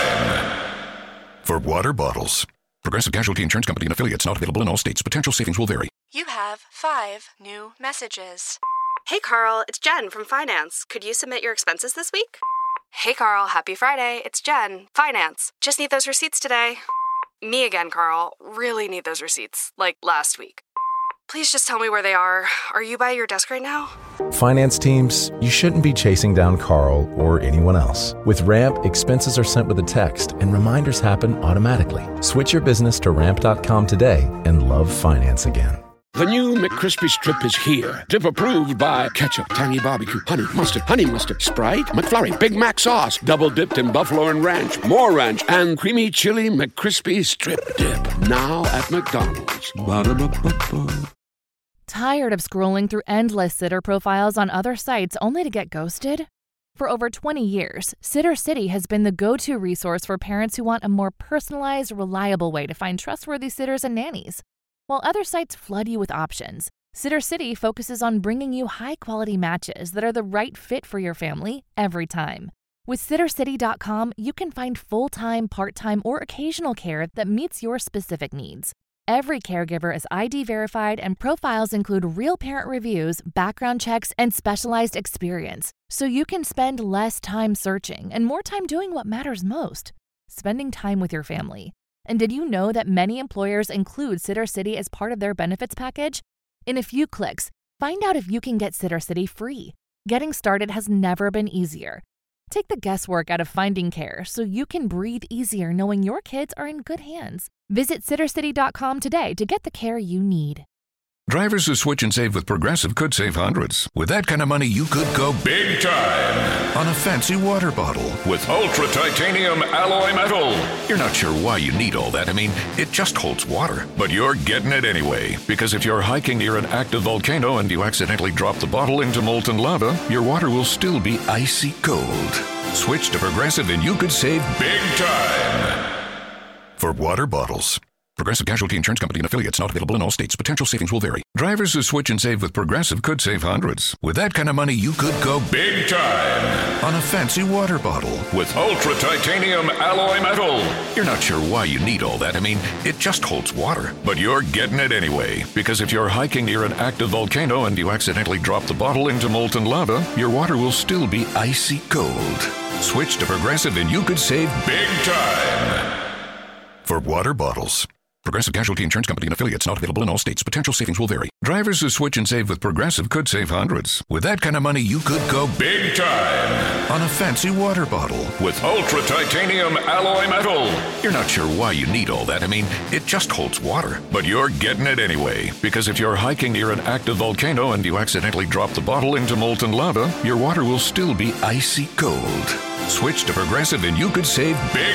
time for water bottles. Progressive Casualty Insurance Company and affiliates, not available in all states. Potential savings will vary. You have five new messages. Hey, Carl, it's Jen from Finance. Could you submit your expenses this week? Hey, Carl, happy Friday. It's Jen, Finance. Just need those receipts today. Me again, Carl. Really need those receipts, like last week. Please just tell me where they are. Are you by your desk right now? Finance teams, you shouldn't be chasing down Carl or anyone else. With Ramp, expenses are sent with a text and reminders happen automatically. Switch your business to ramp dot com today and love finance again. The new McCrispy Strip is here. Dip approved by ketchup, tangy barbecue, honey mustard, honey mustard, Sprite, McFlurry, Big Mac sauce, double dipped in buffalo and ranch, more ranch, and creamy chili McCrispy Strip Dip. Now at McDonald's. Ba-da-ba-ba-ba. Tired of scrolling through endless sitter profiles on other sites only to get ghosted? For over twenty years, Sitter City has been the go-to resource for parents who want a more personalized, reliable way to find trustworthy sitters and nannies. While other sites flood you with options, Sitter City focuses on bringing you high-quality matches that are the right fit for your family every time. With sitter city dot com, you can find full-time, part-time, or occasional care that meets your specific needs. Every caregiver is I D verified and profiles include real parent reviews, background checks, and specialized experience, so you can spend less time searching and more time doing what matters most, spending time with your family. And did you know that many employers include Sitter City as part of their benefits package? In a few clicks, find out if you can get Sitter City free. Getting started has never been easier. Take the guesswork out of finding care so you can breathe easier knowing your kids are in good hands. Visit sitter city dot com today to get the care you need. Drivers who switch and save with Progressive could save hundreds. With that kind of money, you could go big time on a fancy water bottle with ultra titanium alloy metal. You're not sure why you need all that. I mean, it just holds water. But you're getting it anyway. Because if you're hiking near an active volcano and you accidentally drop the bottle into molten lava, your water will still be icy cold. Switch to Progressive and you could save big time for water bottles. Progressive Casualty Insurance Company and affiliates, not available in all states. Potential savings will vary. Drivers who switch and save with Progressive could save hundreds. With that kind of money, you could go big time on a fancy water bottle with ultra titanium alloy metal. You're not sure why you need all that. I mean, it just holds water. But you're getting it anyway. Because if you're hiking near an active volcano and you accidentally drop the bottle into molten lava, your water will still be icy cold. Switch to Progressive and you could save big time for water bottles. Progressive Casualty Insurance Company and affiliates, not available in all states. Potential savings will vary. Drivers who switch and save with Progressive could save hundreds. With that kind of money, you could go big time on a fancy water bottle with ultra titanium alloy metal. You're not sure why you need all that. I mean, it just holds water. But you're getting it anyway. Because if you're hiking near an active volcano and you accidentally drop the bottle into molten lava, your water will still be icy cold. Switch to Progressive and you could save big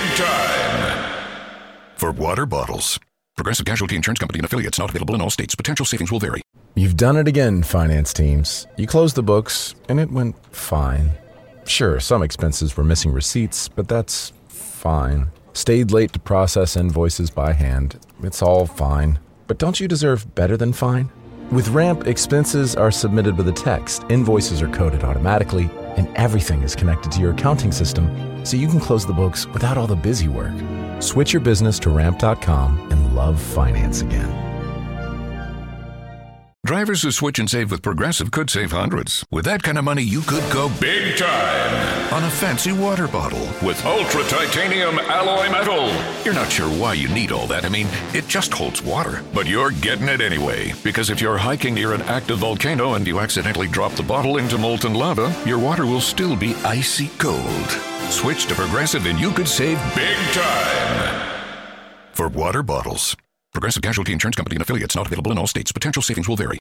time for water bottles. Progressive Casualty Insurance Company and affiliates, not available in all states. Potential savings will vary. You've done it again, finance teams. You closed the books, and it went fine. Sure, some expenses were missing receipts, but that's fine. Stayed late to process invoices by hand. It's all fine. But don't you deserve better than fine? With Ramp, expenses are submitted with a text, invoices are coded automatically, and everything is connected to your accounting system, so you can close the books without all the busy work. Switch your business to ramp dot com and love finance again. Drivers who switch and save with Progressive could save hundreds. With that kind of money, you could go big time on a fancy water bottle with ultra titanium alloy metal. You're not sure why you need all that. I mean, it just holds water. But you're getting it anyway. Because if you're hiking near an active volcano and you accidentally drop the bottle into molten lava, your water will still be icy cold. Switch to Progressive and you could save big time. For water bottles. Progressive Casualty Insurance Company and affiliates, not available in all states. Potential savings will vary.